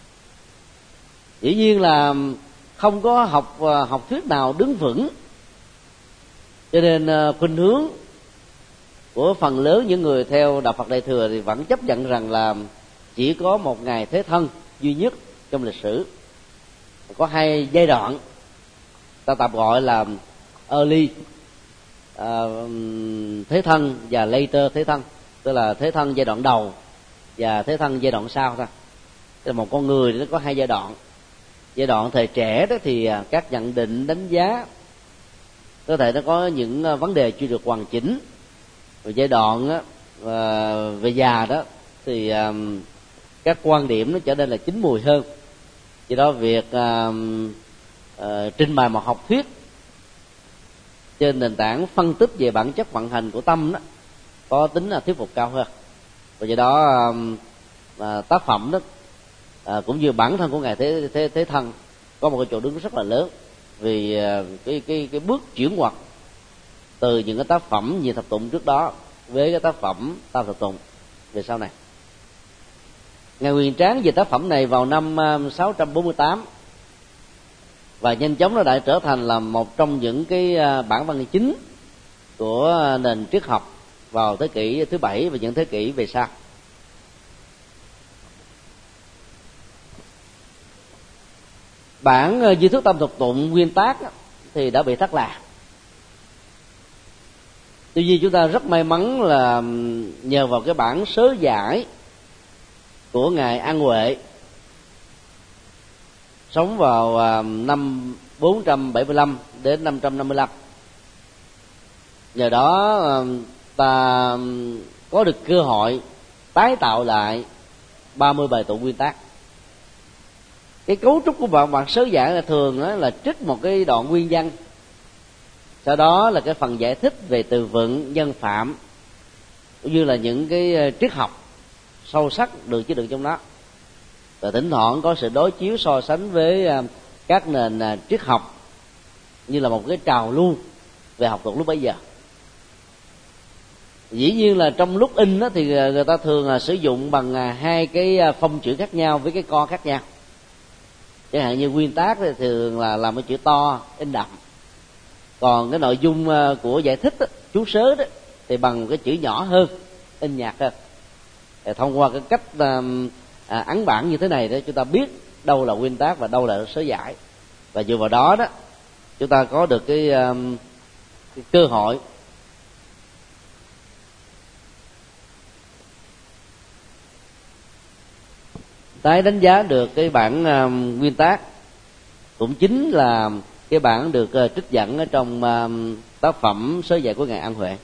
Dĩ nhiên là không có học học thuyết nào đứng vững, cho nên khuynh hướng của phần lớn những người theo đạo Phật Đại thừa thì vẫn chấp nhận rằng là chỉ có một ngài Thế Thân duy nhất trong lịch sử. Có hai giai đoạn ta tạm gọi là early uh, Thế Thân và later Thế Thân, tức là Thế Thân giai đoạn đầu và Thế Thân giai đoạn sau thôi. Tức là một con người nó có hai giai đoạn. Giai đoạn thời trẻ đó thì các nhận định đánh giá có thể nó có những vấn đề chưa được hoàn chỉnh. Rồi giai đoạn á, về già đó thì um, các quan điểm nó trở nên là chín mùi hơn. Do đó việc um, uh, trình bày một học thuyết trên nền tảng phân tích về bản chất vận hành của tâm đó có tính là thuyết phục cao hơn. Và do đó um, uh, tác phẩm đó uh, cũng như bản thân của ngài Thế Thế Thế Thân có một cái chỗ đứng rất là lớn, vì uh, cái cái cái bước chuyển ngoặt từ những cái tác phẩm Nhị Thập Tụng trước đó với cái tác phẩm Tam Thập Tụng về sau này. Ngài Huyền Tráng về tác phẩm này vào năm sáu trăm bốn mươi tám và nhanh chóng nó đã trở thành là một trong những cái bản văn chính của nền triết học vào thế kỷ thứ bảy và những thế kỷ về sau. Bản Duy thức Tam Thập Tụng nguyên tác thì đã bị thất lạc. Tuy nhiên chúng ta rất may mắn là nhờ vào cái bản sớ giải của ngài An Huệ sống vào năm bốn trăm bảy mươi lăm đến năm trăm năm mươi lăm, Nhờ đó ta có được cơ hội tái tạo lại ba mươi bài tụng nguyên tác. Cái cấu trúc của bản bản sớ giải là thường là trích một cái đoạn nguyên văn, sau đó là cái phần giải thích về từ vựng, nhân phạm, cũng như là những cái triết học sâu sắc được chứa đựng trong đó. Và thỉnh thoảng có sự đối chiếu so sánh với các nền triết học như là một cái trào lưu về học thuật lúc bấy giờ. Dĩ nhiên là trong lúc in đó, thì người ta thường sử dụng bằng hai cái phông chữ khác nhau với cái con khác nhau. Chẳng hạn như nguyên tác thì thường là làm cái chữ to in đậm, còn cái nội dung của giải thích đó, chú sớ đó, thì bằng cái chữ nhỏ hơn, in nhạt hơn. Thì thông qua cái cách à, ấn bản như thế này đó, chúng ta biết đâu là nguyên tác và đâu là sớ giải, và dựa vào đó đó chúng ta có được cái, cái cơ hội tái đánh giá được cái bản uh, nguyên tác, cũng chính là cái bản được uh, trích dẫn ở trong uh, tác phẩm Sớ Giải của ngài An Huệ.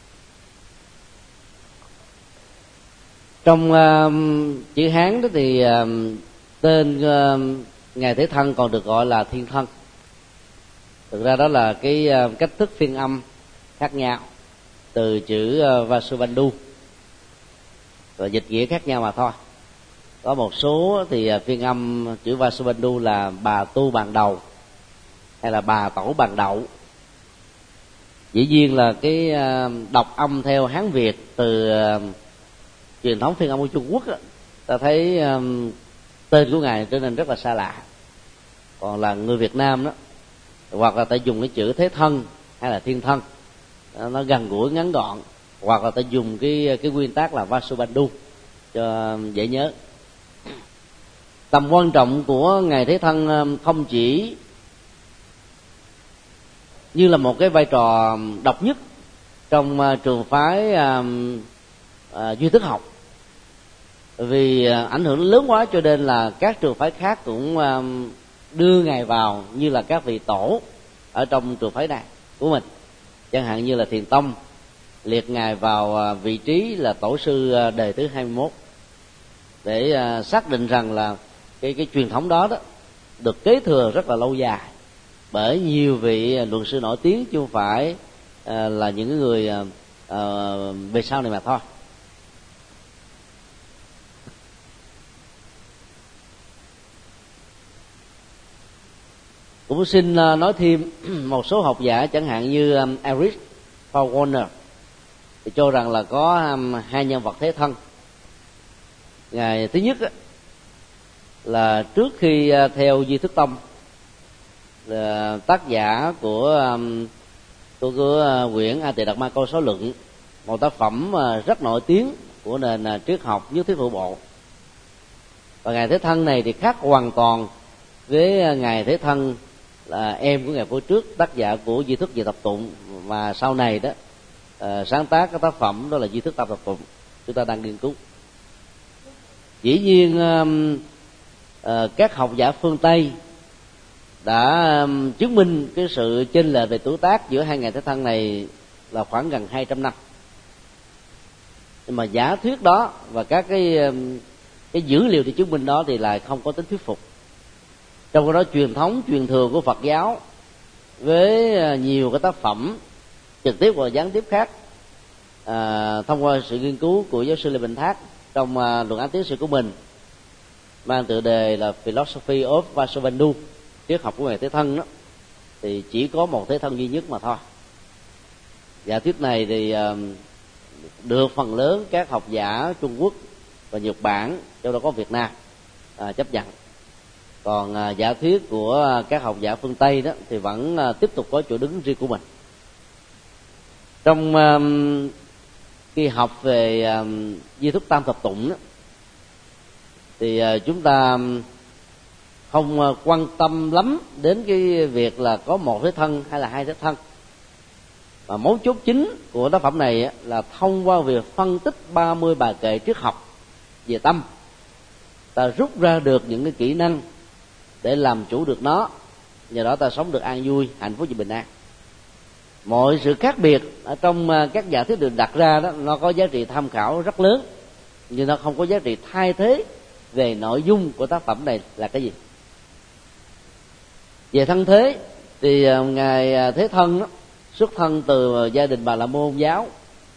Trong uh, chữ Hán đó thì uh, tên uh, ngài Thế Thân còn được gọi là Thiên Thân. Thực ra đó là cái uh, cách thức phiên âm khác nhau từ chữ uh, Vasubandhu, và dịch nghĩa khác nhau mà thôi. Có một số thì phiên âm chữ Vasubandhu là bà tu bàn đầu hay là bà tổ bàn đậu. Dĩ nhiên là cái đọc âm theo Hán Việt từ truyền thống phiên âm của Trung Quốc đó, ta thấy tên của ngài trở nên rất là xa lạ. Còn là người Việt Nam đó, hoặc là ta dùng cái chữ Thế Thân hay là Thiên Thân, nó gần gũi ngắn gọn, hoặc là ta dùng cái cái nguyên tác là Vasubandhu cho dễ nhớ. Tầm quan trọng của ngài Thế Thân không chỉ như là một cái vai trò độc nhất trong trường phái duy thức học, vì ảnh hưởng lớn quá cho nên là các trường phái khác cũng đưa ngài vào như là các vị tổ ở trong trường phái này của mình. Chẳng hạn như là Thiền Tông liệt ngài vào vị trí là tổ sư đời thứ hai mươi mốt, để xác định rằng là cái cái truyền thống đó đó được kế thừa rất là lâu dài bởi nhiều vị luận sư nổi tiếng, chứ không phải uh, là những người uh, uh, về sau này mà thôi. Cũng xin uh, nói thêm một số học giả chẳng hạn như um, Eric Paul Warner thì cho rằng là có um, hai nhân vật Thế Thân. Ngài thứ nhất á, là trước khi theo Duy Thức Tông, là tác giả của của, của quyển A Tỳ Đạt Ma Câu Số Luận, một tác phẩm rất nổi tiếng của nền triết học nhất thuyết hữu bộ. Và ngài Thế Thân này thì khác hoàn toàn với ngài Thế Thân là em của ngài Phổ Trước, tác giả của Duy Thức về Tập Tụng, mà sau này đó sáng tác cái tác phẩm đó là Duy Thức Tam Tập Tụng chúng ta đang nghiên cứu. Dĩ nhiên uh, các học giả phương Tây đã um, chứng minh cái sự chênh lệch về tuổi tác giữa hai ngài Thế Thân này là khoảng gần hai trăm năm. Nhưng mà giả thuyết đó và các cái um, cái dữ liệu để chứng minh đó thì lại không có tính thuyết phục. Trong đó truyền thống truyền thừa của Phật giáo với uh, nhiều cái tác phẩm trực tiếp và gián tiếp khác, uh, thông qua sự nghiên cứu của giáo sư Lê Bình Thác trong uh, luận án tiến sĩ của mình mang tựa đề là Philosophy of Vasubandhu, triết học của ngài Thế Thân đó, thì chỉ có một Thế Thân duy nhất mà thôi. Giả thuyết này thì uh, được phần lớn các học giả Trung Quốc và Nhật Bản, trong đó có Việt Nam, uh, chấp nhận. Còn uh, giả thuyết của các học giả phương Tây đó thì vẫn uh, tiếp tục có chỗ đứng riêng của mình. Trong uh, khi học về uh, Duy Thức Tam Thập Tụng đó, thì uh, chúng ta không uh, quan tâm lắm đến cái việc là có một Thế Thân hay là hai Thế Thân. Và mấu chốt chính của tác phẩm này là thông qua việc phân tích ba mươi bài kệ triết học về tâm, ta rút ra được những cái kỹ năng để làm chủ được nó, nhờ đó ta sống được an vui, hạnh phúc và bình an. Mọi sự khác biệt ở trong các giả thuyết được đặt ra đó, nó có giá trị tham khảo rất lớn, nhưng nó không có giá trị thay thế về nội dung của tác phẩm này là cái gì. Về thân thế thì ngài Thế Thân đó, xuất thân từ gia đình Bà La Môn giáo,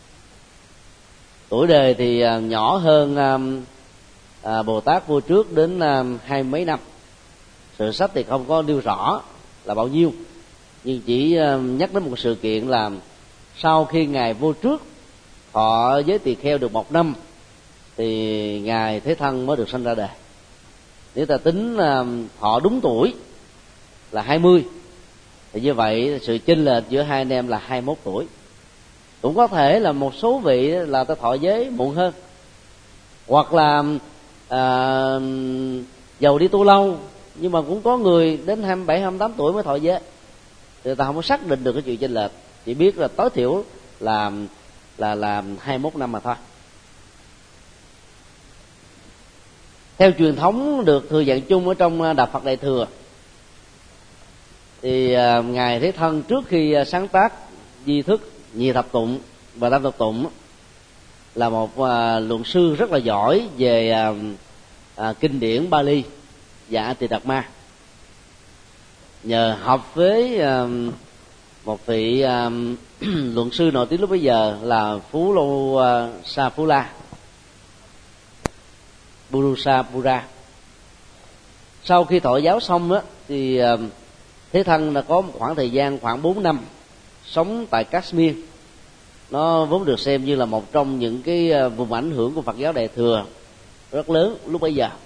tuổi đời thì nhỏ hơn à, Bồ Tát vua trước đến à, hai mấy năm. Sự sách thì không có nêu rõ là bao nhiêu, nhưng chỉ à, nhắc đến một sự kiện là sau khi ngài vua trước thọ giới tỳ kheo được một năm thì ngài Thế Thân mới được sanh ra đời. Nếu ta tính à, thọ đúng tuổi là hai mươi thì như vậy sự chênh lệch giữa hai anh em là hai mươi mốt tuổi. Cũng có thể là một số vị là ta thọ giới muộn hơn, hoặc là à, giàu đi tu lâu, nhưng mà cũng có người đến hai mươi bảy, hai mươi tám tuổi mới thọ giới. Người ta không có xác định được cái chuyện chênh lệch, chỉ biết là tối thiểu là là là hai mươi mốt năm mà thôi. Theo truyền thống được thừa dạng chung ở trong Đạo Phật Đại Thừa thì à, ngài Thế Thân trước khi sáng tác di thức Nhị Thập Tụng và Tam Thập Tụng là một à, luận sư rất là giỏi về à, à, kinh điển Bali và A Tỳ Đạt Ma. Nhờ học với à, một vị à, luận sư nổi tiếng lúc bấy giờ là Phú Lô à, Sa Phú La, Purusa Pura. Sau khi thọ giáo xong á, thì à, Thế Thân đã có một khoảng thời gian khoảng bốn năm sống tại Kashmir. Nó vốn được xem như là một trong những cái vùng ảnh hưởng của Phật giáo Đại Thừa rất lớn lúc bấy giờ.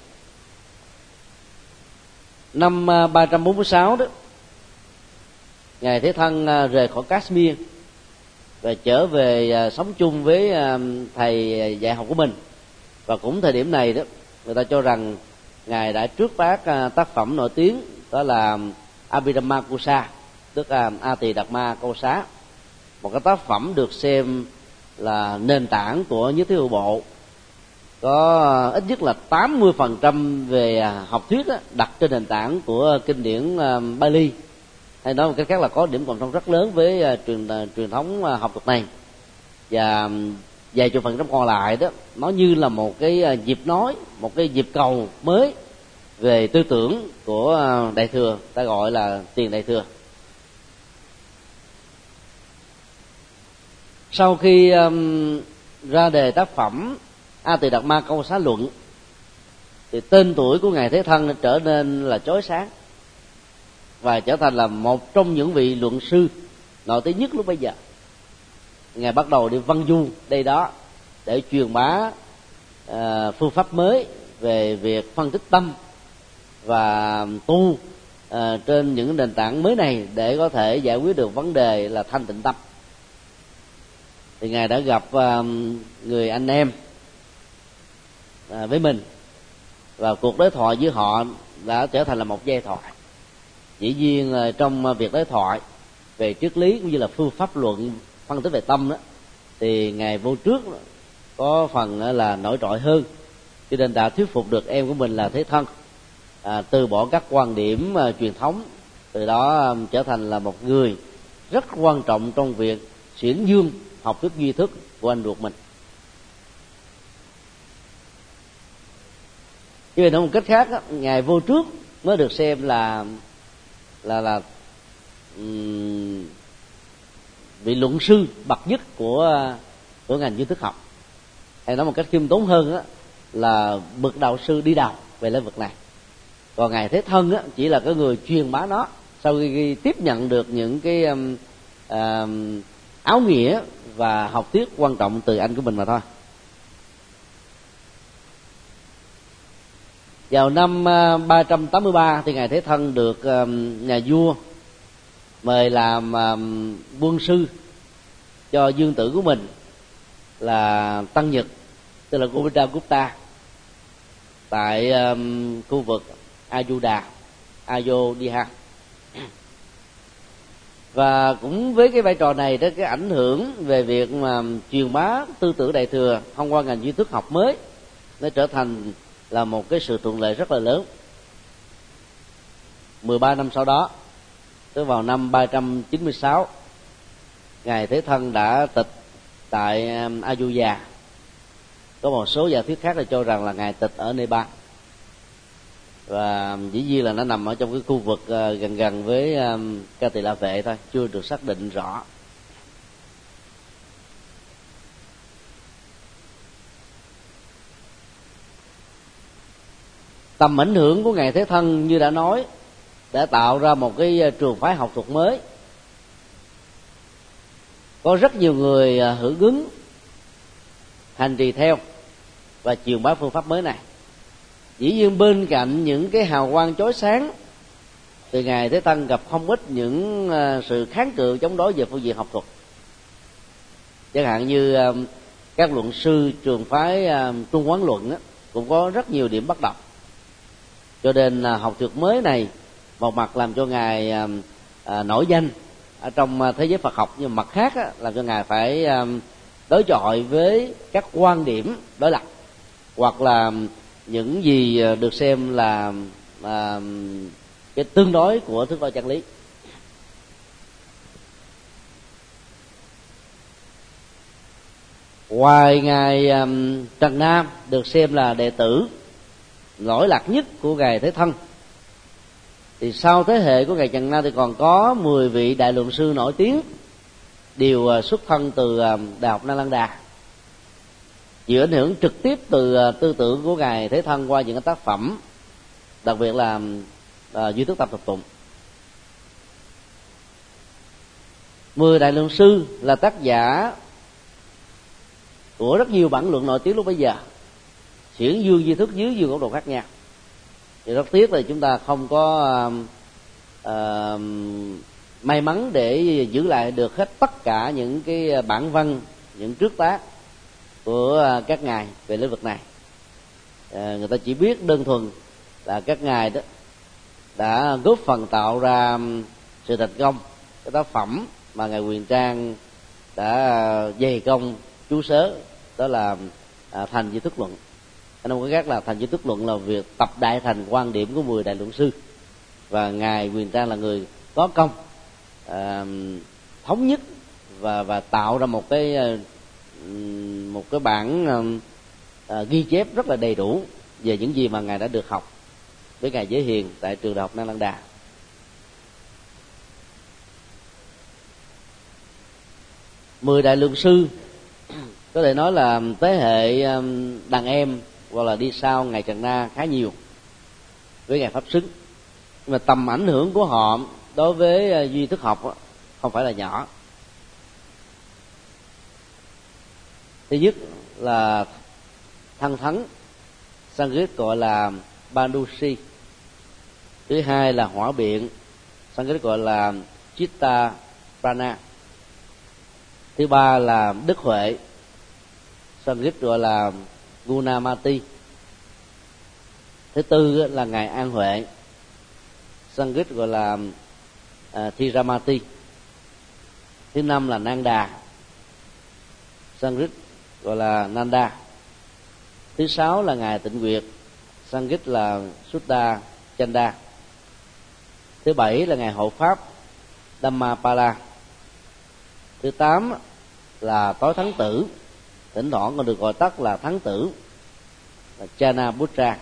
Năm ba trăm bốn mươi sáu đó, ngài Thế Thân rời khỏi Kashmir và trở về sống chung với thầy dạy học của mình. Và cũng thời điểm này đó, người ta cho rằng ngài đã trước bác tác phẩm nổi tiếng, đó là Abhidhamma Kosa, tức là A Tỳ Đạt Ma Câu Xá, một cái tác phẩm được xem là nền tảng của Nhất Thiết Hữu Bộ. Có ít nhất là tám mươi phần trăm về học thuyết đó, đặt trên nền tảng của kinh điển Bali, hay nói một cách khác là có điểm cộng thông rất lớn với truyền truyền thống học thuật này. Và vài chục phần trăm còn lại đó, nó như là một cái nhịp nói, một cái nhịp cầu mới về tư tưởng của Đại Thừa, ta gọi là Tiền Đại Thừa. Sau khi um, ra đề tác phẩm A Tỳ Đạt Ma Câu Xá Luận thì tên tuổi của ngài Thế Thân trở nên là chói sáng và trở thành là một trong những vị luận sư nổi tiếng nhất lúc bấy giờ. Ngài bắt đầu đi văn du đây đó để truyền bá uh, phương pháp mới về việc phân tích tâm và tu uh, trên những nền tảng mới này để có thể giải quyết được vấn đề là thanh tịnh tâm. Thì ngài đã gặp uh, người anh em uh, với mình, và cuộc đối thoại với họ đã trở thành là một giai thoại. Dĩ nhiên uh, trong việc đối thoại về triết lý cũng như là phương pháp luận phân tích về tâm đó, thì ngài vô trước có phần uh, là nổi trội hơn, cho nên đã thuyết phục được em của mình là Thế Thân à, từ bỏ các quan điểm uh, truyền thống, từ đó um, trở thành là một người rất quan trọng trong việc chuyển dương học thuyết duy thức của anh ruột mình. Như vậy nói một cách khác đó, ngài vô trước mới được xem là là là um, vị luận sư bậc nhất của của ngành duy thức học, hay nói một cách khiêm tốn hơn đó, là bậc đạo sư đi đầu về lĩnh vực này. Còn ngài Thế Thân á, chỉ là cái người truyền bá nó sau khi tiếp nhận được những cái um, um, áo nghĩa và học thuyết quan trọng từ anh của mình mà thôi. Vào năm ba trăm tám mươi ba thì ngài Thế Thân được nhà vua mời làm quân sư cho dương tử của mình là Tăng Nhật, tức là Govinda Gupta, tại um, khu vực Ayodhya, Ayodhya. Và cũng với cái vai trò này đó, cái ảnh hưởng về việc mà truyền bá tư tưởng Đại Thừa thông qua ngành duy thức học mới nó trở thành là một cái sự thuận lợi rất là lớn. mười ba năm sau đó, tới vào năm ba trăm chín mươi sáu, ngài Thế Thân đã tịch tại Ayutthaya. Có một số giả thuyết khác là cho rằng là ngài tịch ở Nepal, và dĩ nhiên là nó nằm ở trong cái khu vực gần gần với Ca Tỳ La Vệ thôi, chưa được xác định rõ. Tầm ảnh hưởng của ngài Thế Thân như đã nói đã tạo ra một cái trường phái học thuật mới. Có rất nhiều người hưởng ứng, hành trì theo và truyền bá phương pháp mới này. Dĩ nhiên bên cạnh những cái hào quang chói sáng từ ngài Thế Thân gặp không ít những sự kháng cự chống đối về phương diện học thuật. Chẳng hạn như các luận sư trường phái Trung Quán Luận đó, cũng có rất nhiều điểm bất đồng. Cho nên học thuật mới này một mặt làm cho ngài à, nổi danh ở trong thế giới Phật học, nhưng mặt khác á, làm cho ngài phải à, đối chọi với các quan điểm đối lập, hoặc là những gì được xem là à, cái tương đối của thước đo chân lý. Ngoài ngài à, Trần Nam được xem là đệ tử lỗi lạc nhất của ngài Thế Thân, thì sau thế hệ của ngài Trần Nam thì còn có mười vị đại luận sư nổi tiếng, đều xuất thân từ Đại học Nalanda, chịu ảnh hưởng trực tiếp từ tư tưởng của ngài Thế Thân qua những tác phẩm, đặc biệt là uh, duy thức tập thực tụng. Mười đại luận sư là tác giả của rất nhiều bản luận nổi tiếng lúc bấy giờ, chuyển dương duy thức dưới nhiều góc độ khác nhau. Thì rất tiếc là chúng ta không có uh, uh, may mắn để giữ lại được hết tất cả những cái bản văn, những trước tác của uh, các ngài về lĩnh vực này. Uh, người ta chỉ biết đơn thuần là các ngài đó đã góp phần tạo ra sự thành công cái tác phẩm mà ngài Huyền Trang đã dày công chú sớ, đó là uh, Thành Duy Thức Luận. Anh không có gác là Thành Duy Thức Luận là việc tập đại thành quan điểm của mười đại luận sư, và ngài Huyền Trang là người có công à, thống nhất và và tạo ra một cái một cái bản à, ghi chép rất là đầy đủ về những gì mà ngài đã được học với ngài Giới Hiền tại trường Đại học Nalanda. Mười đại luận sư có thể nói là thế hệ đàn em hoặc là đi sau ngài Trần Na khá nhiều với ngài Pháp Xứng, nhưng mà tầm ảnh hưởng của họ đối với duy thức học không phải là nhỏ. Thứ nhất là Thân Thắng, Sanskrit gọi là Bandusi. Thứ hai là Hỏa Biện, Sanskrit gọi là Chitta Prana. Thứ ba là Đức Huệ, Sanskrit gọi là Gunamati. Thứ tư là ngài An Huệ, Sanskrit gọi là uh, Thiramati. Thứ năm là Nanda, Sanskrit gọi là Nanda. Thứ sáu là ngài Tịnh Nguyệt, Sanskrit là Sutta Chanda. Thứ bảy là ngài Hộ Pháp, Dhammapala. Thứ tám là Tối Thắng Tử, thỉnh thoảng còn được gọi tắt là Thắng Tử, là Chanabutra.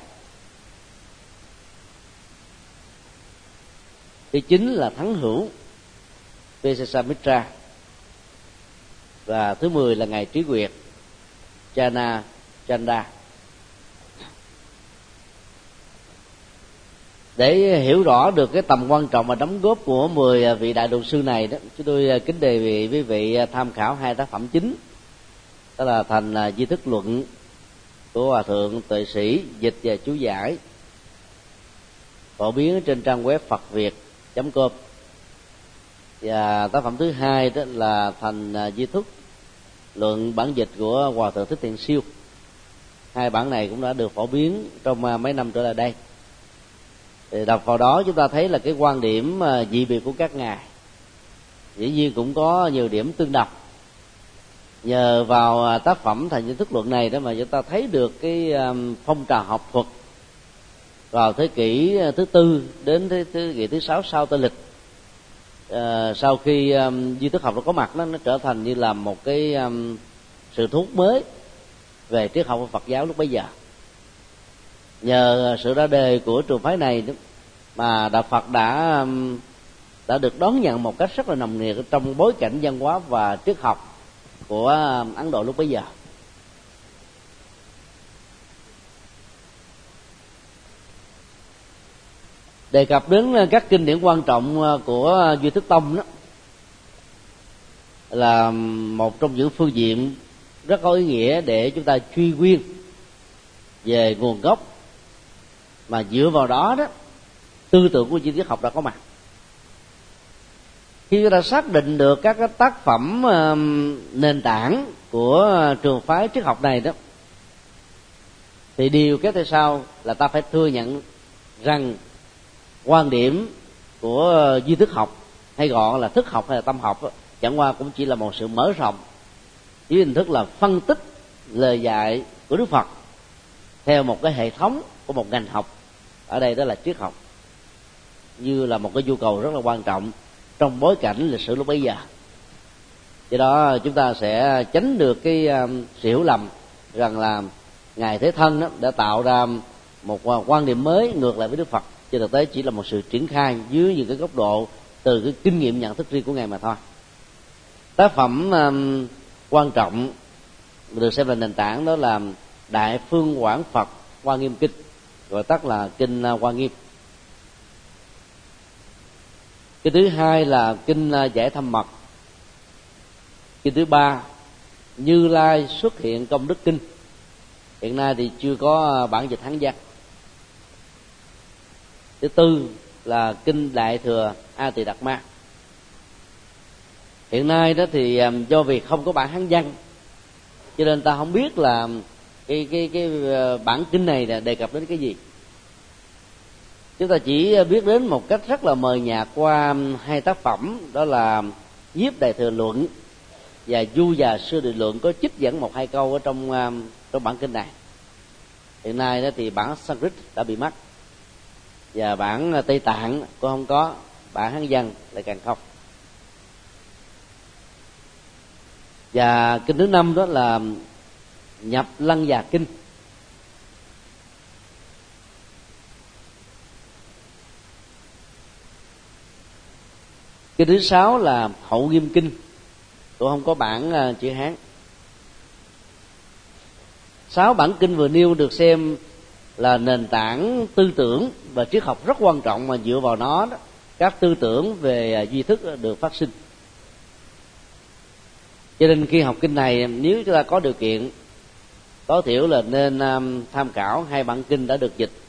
Thứ chín là Thắng Hữu, Vesasamitra. Và thứ mười là ngài Trí Nguyệt, Chana Chanda. Để hiểu rõ được cái tầm quan trọng và đóng góp của mười vị đại luận sư này đó, chúng tôi kính đề nghị quý vị tham khảo hai tác phẩm chính, đó là Thành Duy Thức Luận của Hòa thượng Tuệ Sĩ, dịch và chú giải, phổ biến trên trang web phật việt chấm com. Và tác phẩm thứ hai đó là Thành Duy Thức Luận bản dịch của Hòa thượng Thích Thiện Siêu. Hai bản này cũng đã được phổ biến trong mấy năm trở lại đây. Thì đọc vào đó chúng ta thấy là cái quan điểm dị biệt của các ngài dĩ nhiên cũng có nhiều điểm tương đồng. Nhờ vào tác phẩm Thành Duy Thức Luận này đó mà chúng ta thấy được cái phong trào học thuật vào thế kỷ thứ tư đến thế, thế kỷ thứ sáu sau Tây lịch uh, sau khi um, duy thức học nó có mặt đó, nó trở thành như là một cái um, sự thu hút mới về triết học của Phật giáo lúc bấy giờ. Nhờ sự ra đề của trường phái này mà Đạo Phật đã um, đã được đón nhận một cách rất là nồng nhiệt trong bối cảnh văn hóa và triết học của um, Ấn Độ lúc bấy giờ. Đề cập đến các kinh điển quan trọng của Duy Thức Tông đó là một trong những phương diện rất có ý nghĩa để chúng ta truy nguyên về nguồn gốc, mà dựa vào đó đó tư tưởng của Duy Thức học đã có mặt. Khi chúng ta xác định được các cái tác phẩm nền tảng của trường phái triết học này đó, thì điều kế theo sau là ta phải thừa nhận rằng quan điểm của duy thức học, hay gọi là thức học hay là tâm học, chẳng qua cũng chỉ là một sự mở rộng dưới hình thức là phân tích lời dạy của Đức Phật theo một cái hệ thống của một ngành học, ở đây đó là triết học, như là một cái nhu cầu rất là quan trọng trong bối cảnh lịch sử lúc bấy giờ. Do đó chúng ta sẽ tránh được cái sự hiểu lầm rằng là Ngài Thế Thân đó đã tạo ra một quan điểm mới ngược lại với Đức Phật. Trên thực tế chỉ là một sự triển khai dưới những cái góc độ từ cái kinh nghiệm nhận thức riêng của Ngài mà thôi. Tác phẩm um, quan trọng được xem là nền tảng đó là Đại Phương Quảng Phật Hoa Nghiêm Kinh, gọi tắt là Kinh Hoa Nghiêm. Cái thứ hai là Kinh Giải Thâm Mật. Kinh thứ ba Như Lai Xuất Hiện Công Đức Kinh, hiện nay thì chưa có bản dịch Hán văn. Thứ tư là Kinh Đại Thừa A Tỳ Đạt Ma. Hiện nay đó thì do việc không có bản Hán văn, cho nên ta không biết là cái cái cái bản kinh này là đề cập đến cái gì. Chúng ta chỉ biết đến một cách rất là mờ nhạt qua hai tác phẩm, đó là Nhiếp Đại Thừa Luận và Du Già Sư Địa Luận, có trích dẫn một hai câu ở trong trong bản kinh này. Hiện nay đó thì bản Sanskrit đã bị mất, và bản Tây Tạng cũng không có, bản Hán văn lại càng không. Và kinh thứ năm đó là Nhập Lăng Già Kinh. Kinh thứ sáu là Hậu Nghiêm Kinh, cũng không có bản chữ Hán. Sáu bản kinh vừa nêu được xem là nền tảng tư tưởng và triết học rất quan trọng, mà dựa vào nó đó, các tư tưởng về duy thức được phát sinh. Cho nên khi học kinh này, nếu chúng ta có điều kiện, tối thiểu là nên um, tham khảo hai bản kinh đã được dịch.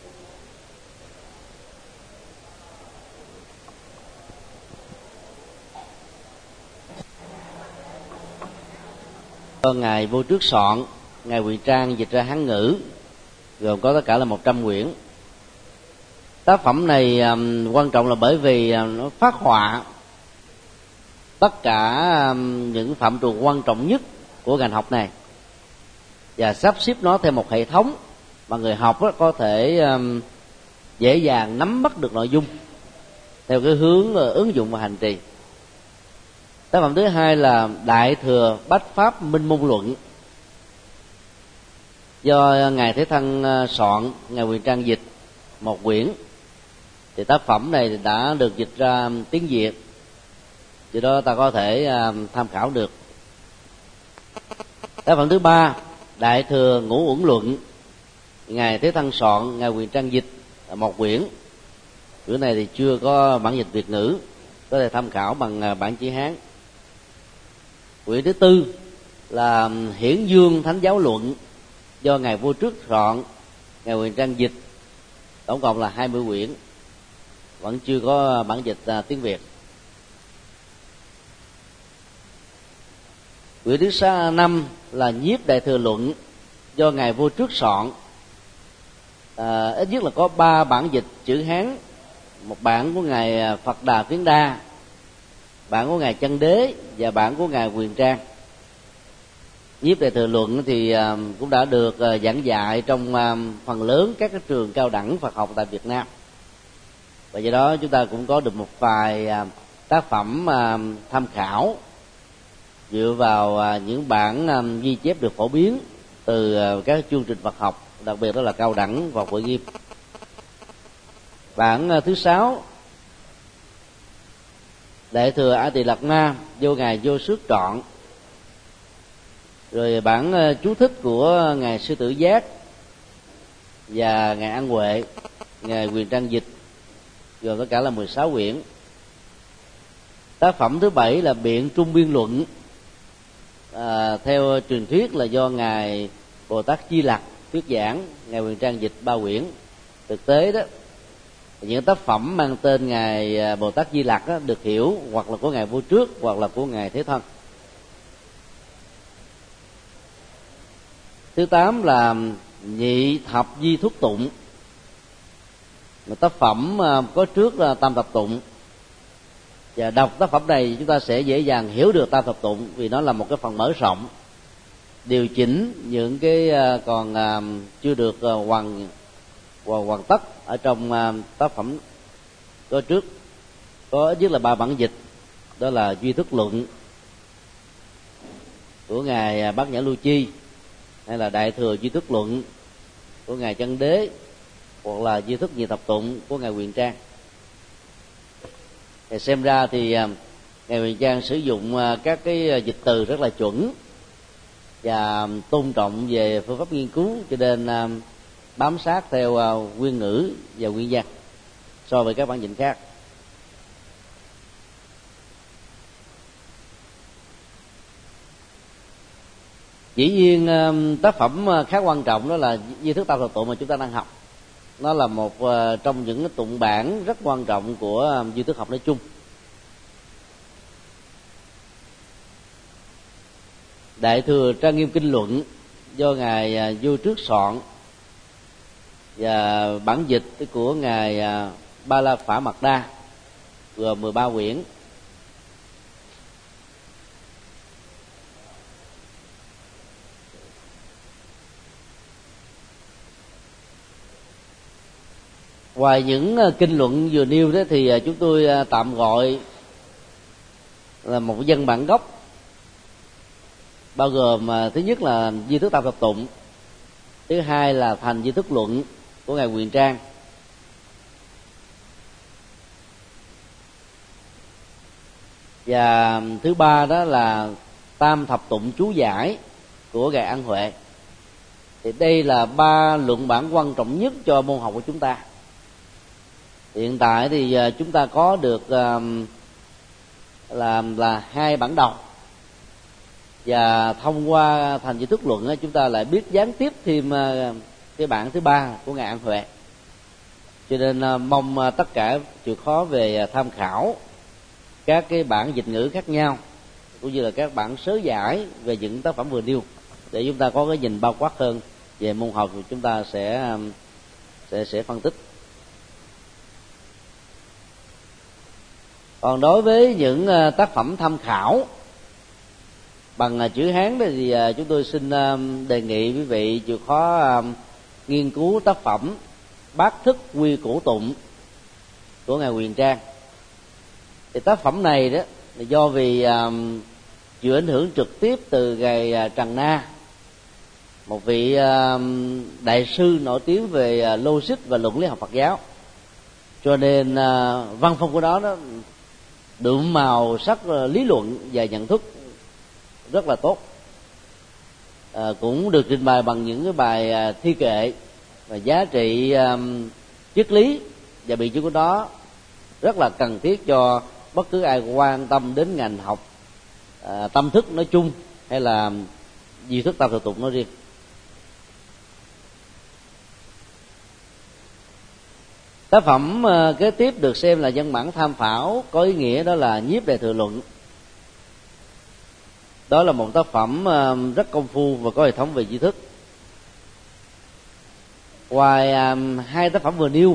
Ngài Vô Trước soạn, Ngài Huyền Trang dịch ra Hán ngữ, gồm có tất cả là một trăm quyển. Tác phẩm này um, quan trọng là bởi vì uh, nó phát họa tất cả um, những phạm trù quan trọng nhất của ngành học này, và sắp xếp nó theo một hệ thống mà người học đó có thể um, dễ dàng nắm bắt được nội dung theo cái hướng uh, ứng dụng và hành trì. Tác phẩm thứ hai là Đại Thừa Bách Pháp Minh Môn Luận, do Ngài Thế Thân soạn, Ngài Huyền Trang dịch một quyển. Thì tác phẩm này đã được dịch ra tiếng Việt, do đó ta có thể tham khảo được. Tác phẩm thứ ba Đại Thừa Ngũ Uẩn Luận, Ngài Thế Thân soạn, Ngài Huyền Trang dịch một quyển. Quyển này thì chưa có bản dịch Việt ngữ, có thể tham khảo bằng bản chữ Hán. Quyển thứ tư là Hiển Dương Thánh Giáo Luận, do Ngài Vô Trước soạn, Ngài Huyền Trang dịch, tổng cộng là hai mươi quyển, vẫn chưa có bản dịch uh, tiếng Việt. Quyển thứ năm là Nhiếp Đại Thừa Luận, do Ngài Vô Trước soạn, à, ít nhất là có ba bản dịch chữ Hán, một bản của Ngài Phật Đà Phiến Đa, bản của Ngài Chân Đế và bản của Ngài Huyền Trang. Nhiếp Đại Thừa Luận thì uh, cũng đã được uh, giảng dạy trong uh, phần lớn các cái trường cao đẳng Phật học tại Việt Nam, và do đó chúng ta cũng có được một vài uh, tác phẩm tham khảo dựa vào những bản ghi chép được phổ biến từ các chương trình Phật học, đặc biệt đó là cao đẳng và Hội Nghiêm. Bản thứ sáu, Đại thừa A Tỳ Lạt Ma do ngài Vô Xước trọn. Rồi bản chú thích của ngài Sư Tử Giác và ngài An Huệ, ngài Quyền Trang dịch, gồm tất cả là mười sáu quyển. Tác phẩm thứ bảy là Biện Trung Biên Luận, à, theo truyền thuyết là do ngài Bồ Tát Di Lặc thuyết giảng, ngài Quyền Trang dịch ba quyển. Thực tế đó, những tác phẩm mang tên ngài Bồ Tát Di Lặc đó, được hiểu hoặc là của ngài Vô Trước hoặc là của ngài Thế Thân. Thứ tám là Nhị Thập Di Thúc Tụng, một tác phẩm có trước là Tam Thập Tụng, và đọc tác phẩm này chúng ta sẽ dễ dàng hiểu được Tam Thập Tụng, vì nó là một cái phần mở rộng, điều chỉnh những cái còn chưa được hoàn hoàn hoàn tất ở trong tác phẩm có trước. Có ít nhất là ba bản dịch, đó là Duy Thức Luận của ngài Bát Nhã Lưu Chi, hay là Đại thừa Duy Thức Luận của ngài Chân Đế, hoặc là Duy Thức Nhị Thập Tụng của ngài Quyền Trang. Thì xem ra thì ngài Quyền Trang sử dụng các cái dịch từ rất là chuẩn và tôn trọng về phương pháp nghiên cứu, cho nên bám sát theo nguyên ngữ và nguyên văn so với các bản dịch khác. Dĩ nhiên tác phẩm khá quan trọng đó là Duy Thức Tam Thập Tụng mà chúng ta đang học. Nó là một trong những cái tụng bản rất quan trọng của duy thức học nói chung. Đại thừa Trang Nghiêm Kinh Luận do ngài Vô Trước soạn, và bản dịch của ngài Ba La Phả Mật Đa, gồm mười ba quyển. Ngoài những kinh luận vừa nêu đó thì chúng tôi tạm gọi là một văn bản gốc, bao gồm thứ nhất là Duy Thức Tam Thập Tụng, thứ hai là Thành Duy Thức Luận của ngài Quyền Trang, và thứ ba đó là Tam Thập Tụng chú giải của ngài An Huệ. Thì đây là ba luận bản quan trọng nhất cho môn học của chúng ta. Hiện tại thì chúng ta có được là là hai bản đầu, và thông qua Thành Duy Thức Luận chúng ta lại biết gián tiếp thêm cái bản thứ ba của ngài An Huệ. Cho nên mong tất cả chịu khó về tham khảo các cái bản dịch ngữ khác nhau, cũng như là các bản sớ giải về những tác phẩm vừa nêu, để chúng ta có cái nhìn bao quát hơn về môn học của chúng ta sẽ sẽ sẽ phân tích. Còn đối với những tác phẩm tham khảo bằng chữ Hán thì chúng tôi xin đề nghị quý vị chịu khó nghiên cứu tác phẩm Bát Thức Quy Cổ Tụng của ngài Quyền Trang. Thì tác phẩm này đó là do vì chịu ảnh hưởng trực tiếp từ ngài Trần Na, một vị đại sư nổi tiếng về logic và luận lý học Phật giáo, cho nên văn phong của đó đó đượm màu sắc lý luận và nhận thức rất là tốt. À, cũng được trình bày bằng những cái bài thi kệ và giá trị um, triết lý và biện chứng của đó rất là cần thiết cho bất cứ ai quan tâm đến ngành học à, tâm thức nói chung hay là duy thức tam thập tụng nói riêng. Tác phẩm uh, kế tiếp được xem là văn bản tham khảo có ý nghĩa, đó là Nhiếp Đại Thừa Luận. Đó là một tác phẩm uh, rất công phu và có hệ thống về duy thức. Ngoài um, hai tác phẩm vừa nêu,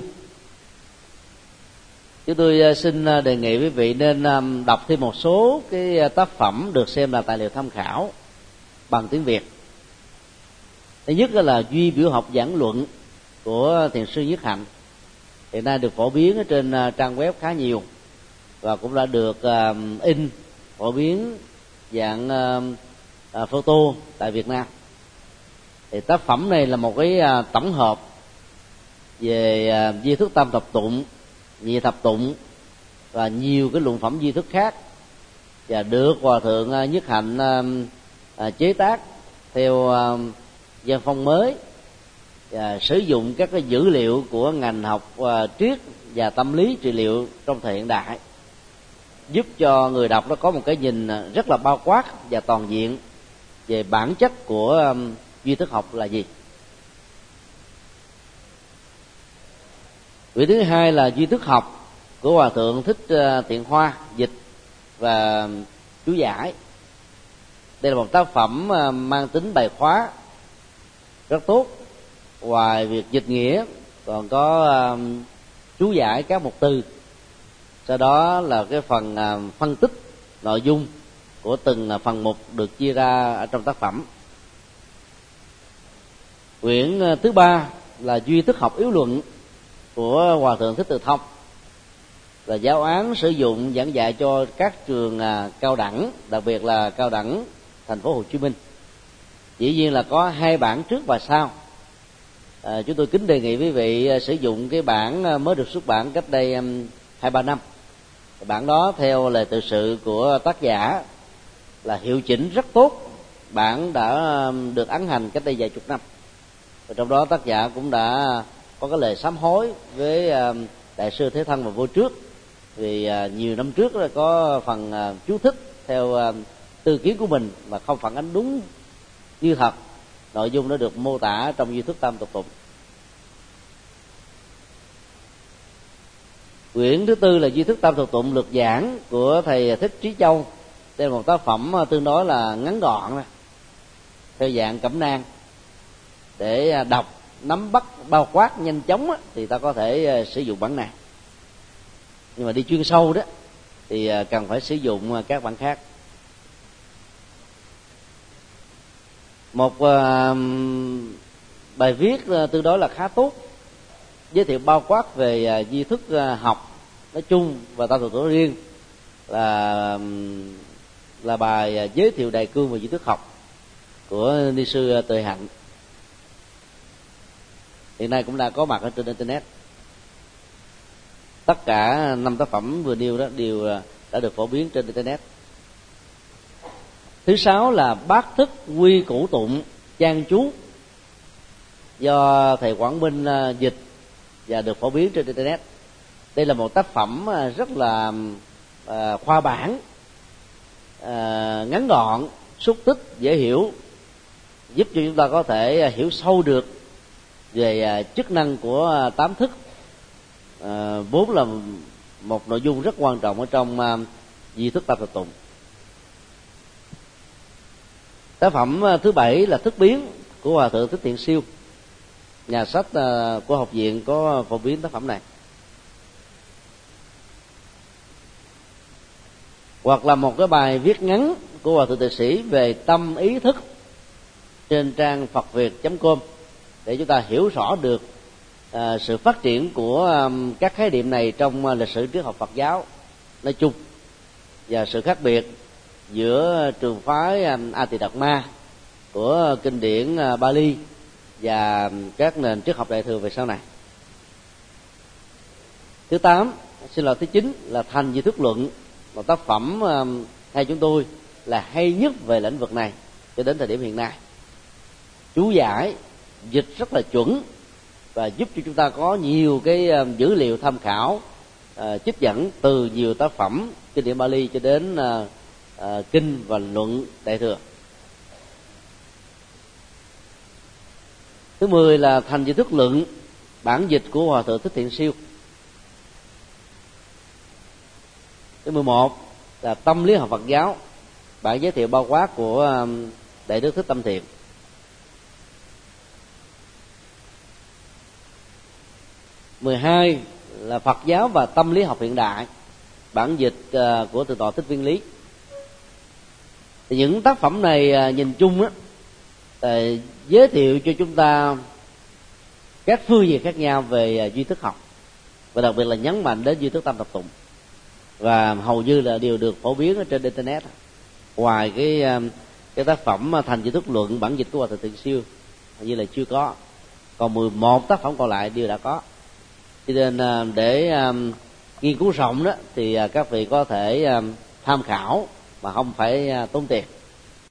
chúng tôi uh, xin uh, đề nghị quý vị nên um, đọc thêm một số cái uh, tác phẩm được xem là tài liệu tham khảo bằng tiếng Việt. Thứ nhất là Duy Biểu Học Giảng Luận của Thiền sư Nhất Hạnh, hiện nay được phổ biến ở trên uh, trang web khá nhiều. và cũng đã được uh, in phổ biến dạng uh, uh, photo tại Việt Nam. Thì tác phẩm này là một cái uh, tổng hợp về uh, di thức tam thập tụng, nhị thập tụng và nhiều cái luận phẩm di thức khác, và được Hòa thượng uh, Nhất Hạnh uh, uh, chế tác theo uh, văn phong mới, và sử dụng các cái dữ liệu của ngành học uh, triết và tâm lý trị liệu trong thời hiện đại, giúp cho người đọc nó có một cái nhìn rất là bao quát và toàn diện về bản chất của um, duy thức học là gì. Quyển thứ hai là duy thức học của Hòa thượng Thích uh, Thiện Hoa dịch và chú giải. Đây là một tác phẩm uh, mang tính bài khóa rất tốt. Ngoài việc dịch nghĩa còn có uh, chú giải các mục từ, sau đó là cái phần uh, phân tích nội dung của từng uh, phần mục được chia ra ở trong tác phẩm. Quyển uh, thứ ba là duy thức học yếu luận của Hòa thượng Thích Từ Thông, là giáo án sử dụng giảng dạy cho các trường uh, cao đẳng, đặc biệt là cao đẳng thành phố Hồ Chí Minh. Dĩ nhiên là có hai bản trước và sau. À, chúng tôi kính đề nghị quý vị sử dụng cái bản mới được xuất bản cách đây um, hai ba năm. Bản đó theo lời tự sự của tác giả là hiệu chỉnh rất tốt bản đã um, được ấn hành cách đây vài chục năm. Và trong đó tác giả cũng đã có cái lời sám hối với um, đại sư Thế Thân và Vô Trước, vì uh, nhiều năm trước là có phần uh, chú thích theo uh, tư kiến của mình mà không phản ánh đúng như thật nội dung đã được mô tả trong duy thức tam thập tụng. Quyển thứ tư là duy thức tam thập tụng lược giảng của thầy Thích Trí Châu. Đây là một tác phẩm tương đối là ngắn gọn theo dạng cẩm nang, để đọc nắm bắt bao quát nhanh chóng thì ta có thể sử dụng bản này, nhưng mà đi chuyên sâu đó thì cần phải sử dụng các bản khác. Một uh, bài viết uh, tương đối là khá tốt, giới thiệu bao quát về uh, duy thức uh, học nói chung và tam thập tụng nói riêng, là là bài uh, giới thiệu đại cương về duy thức học của ni sư uh, Tuệ Hạnh. Hiện nay cũng đã có mặt ở trên internet. Tất cả năm tác phẩm vừa nêu đó đều uh, đã được phổ biến trên internet. Thứ sáu là bát thức quy củ tụng trang chú do thầy Quảng Minh dịch và được phổ biến trên internet. Đây là một tác phẩm rất là khoa bản, ngắn gọn, xúc tích, dễ hiểu, giúp cho chúng ta có thể hiểu sâu được về chức năng của tám thức, vốn là một nội dung rất quan trọng ở trong duy thức tam thập tụng. Tác phẩm thứ bảy là thức biến của Hòa thượng Thích Thiện Siêu. Nhà sách của học viện có phổ biến tác phẩm này. Hoặc là một cái bài viết ngắn của Hòa thượng Tuệ Sĩ về tâm ý thức trên trang phật việt chấm com, để chúng ta hiểu rõ được uh, sự phát triển của um, các khái niệm này trong uh, lịch sử triết học Phật giáo nói chung, và sự khác biệt giữa trường phái A Tỳ Đạt Ma của kinh điển Bali và các nền triết học đại thừa về sau này. Thứ tám, xin lỗi, thứ chín là Thành Duy Thức Luận, một tác phẩm theo chúng tôi là hay nhất về lĩnh vực này cho đến thời điểm hiện nay. Chú giải dịch rất là chuẩn và giúp cho chúng ta có nhiều cái dữ liệu tham khảo, trích dẫn từ nhiều tác phẩm kinh điển Bali cho đến À, kinh và luận đại thừa. Thứ mười là Thành Duy Thức Luận, bản dịch của Hòa thượng Thích Thiện Siêu. Thứ mười một là Tâm lý học Phật giáo, bản giới thiệu bao quát của Đại đức Thích Tâm Thiện. mười hai là Phật giáo và tâm lý học hiện đại, bản dịch của Thượng tọa Thích Viên Lý. Thì những tác phẩm này nhìn chung á, giới thiệu cho chúng ta các phương diện khác nhau về duy thức học, và đặc biệt là nhấn mạnh đến duy thức tam thập tụng. và hầu như là đều được phổ biến ở trên internet. Ngoài cái cái tác phẩm Thành Chỉ Thức Luận bản dịch của Hòa Thượng Thiện Siêu như là chưa có, còn mười một tác phẩm còn lại đều đã có. Cho nên để nghiên cứu rộng đó thì các vị có thể tham khảo mà không phải tốn tiền.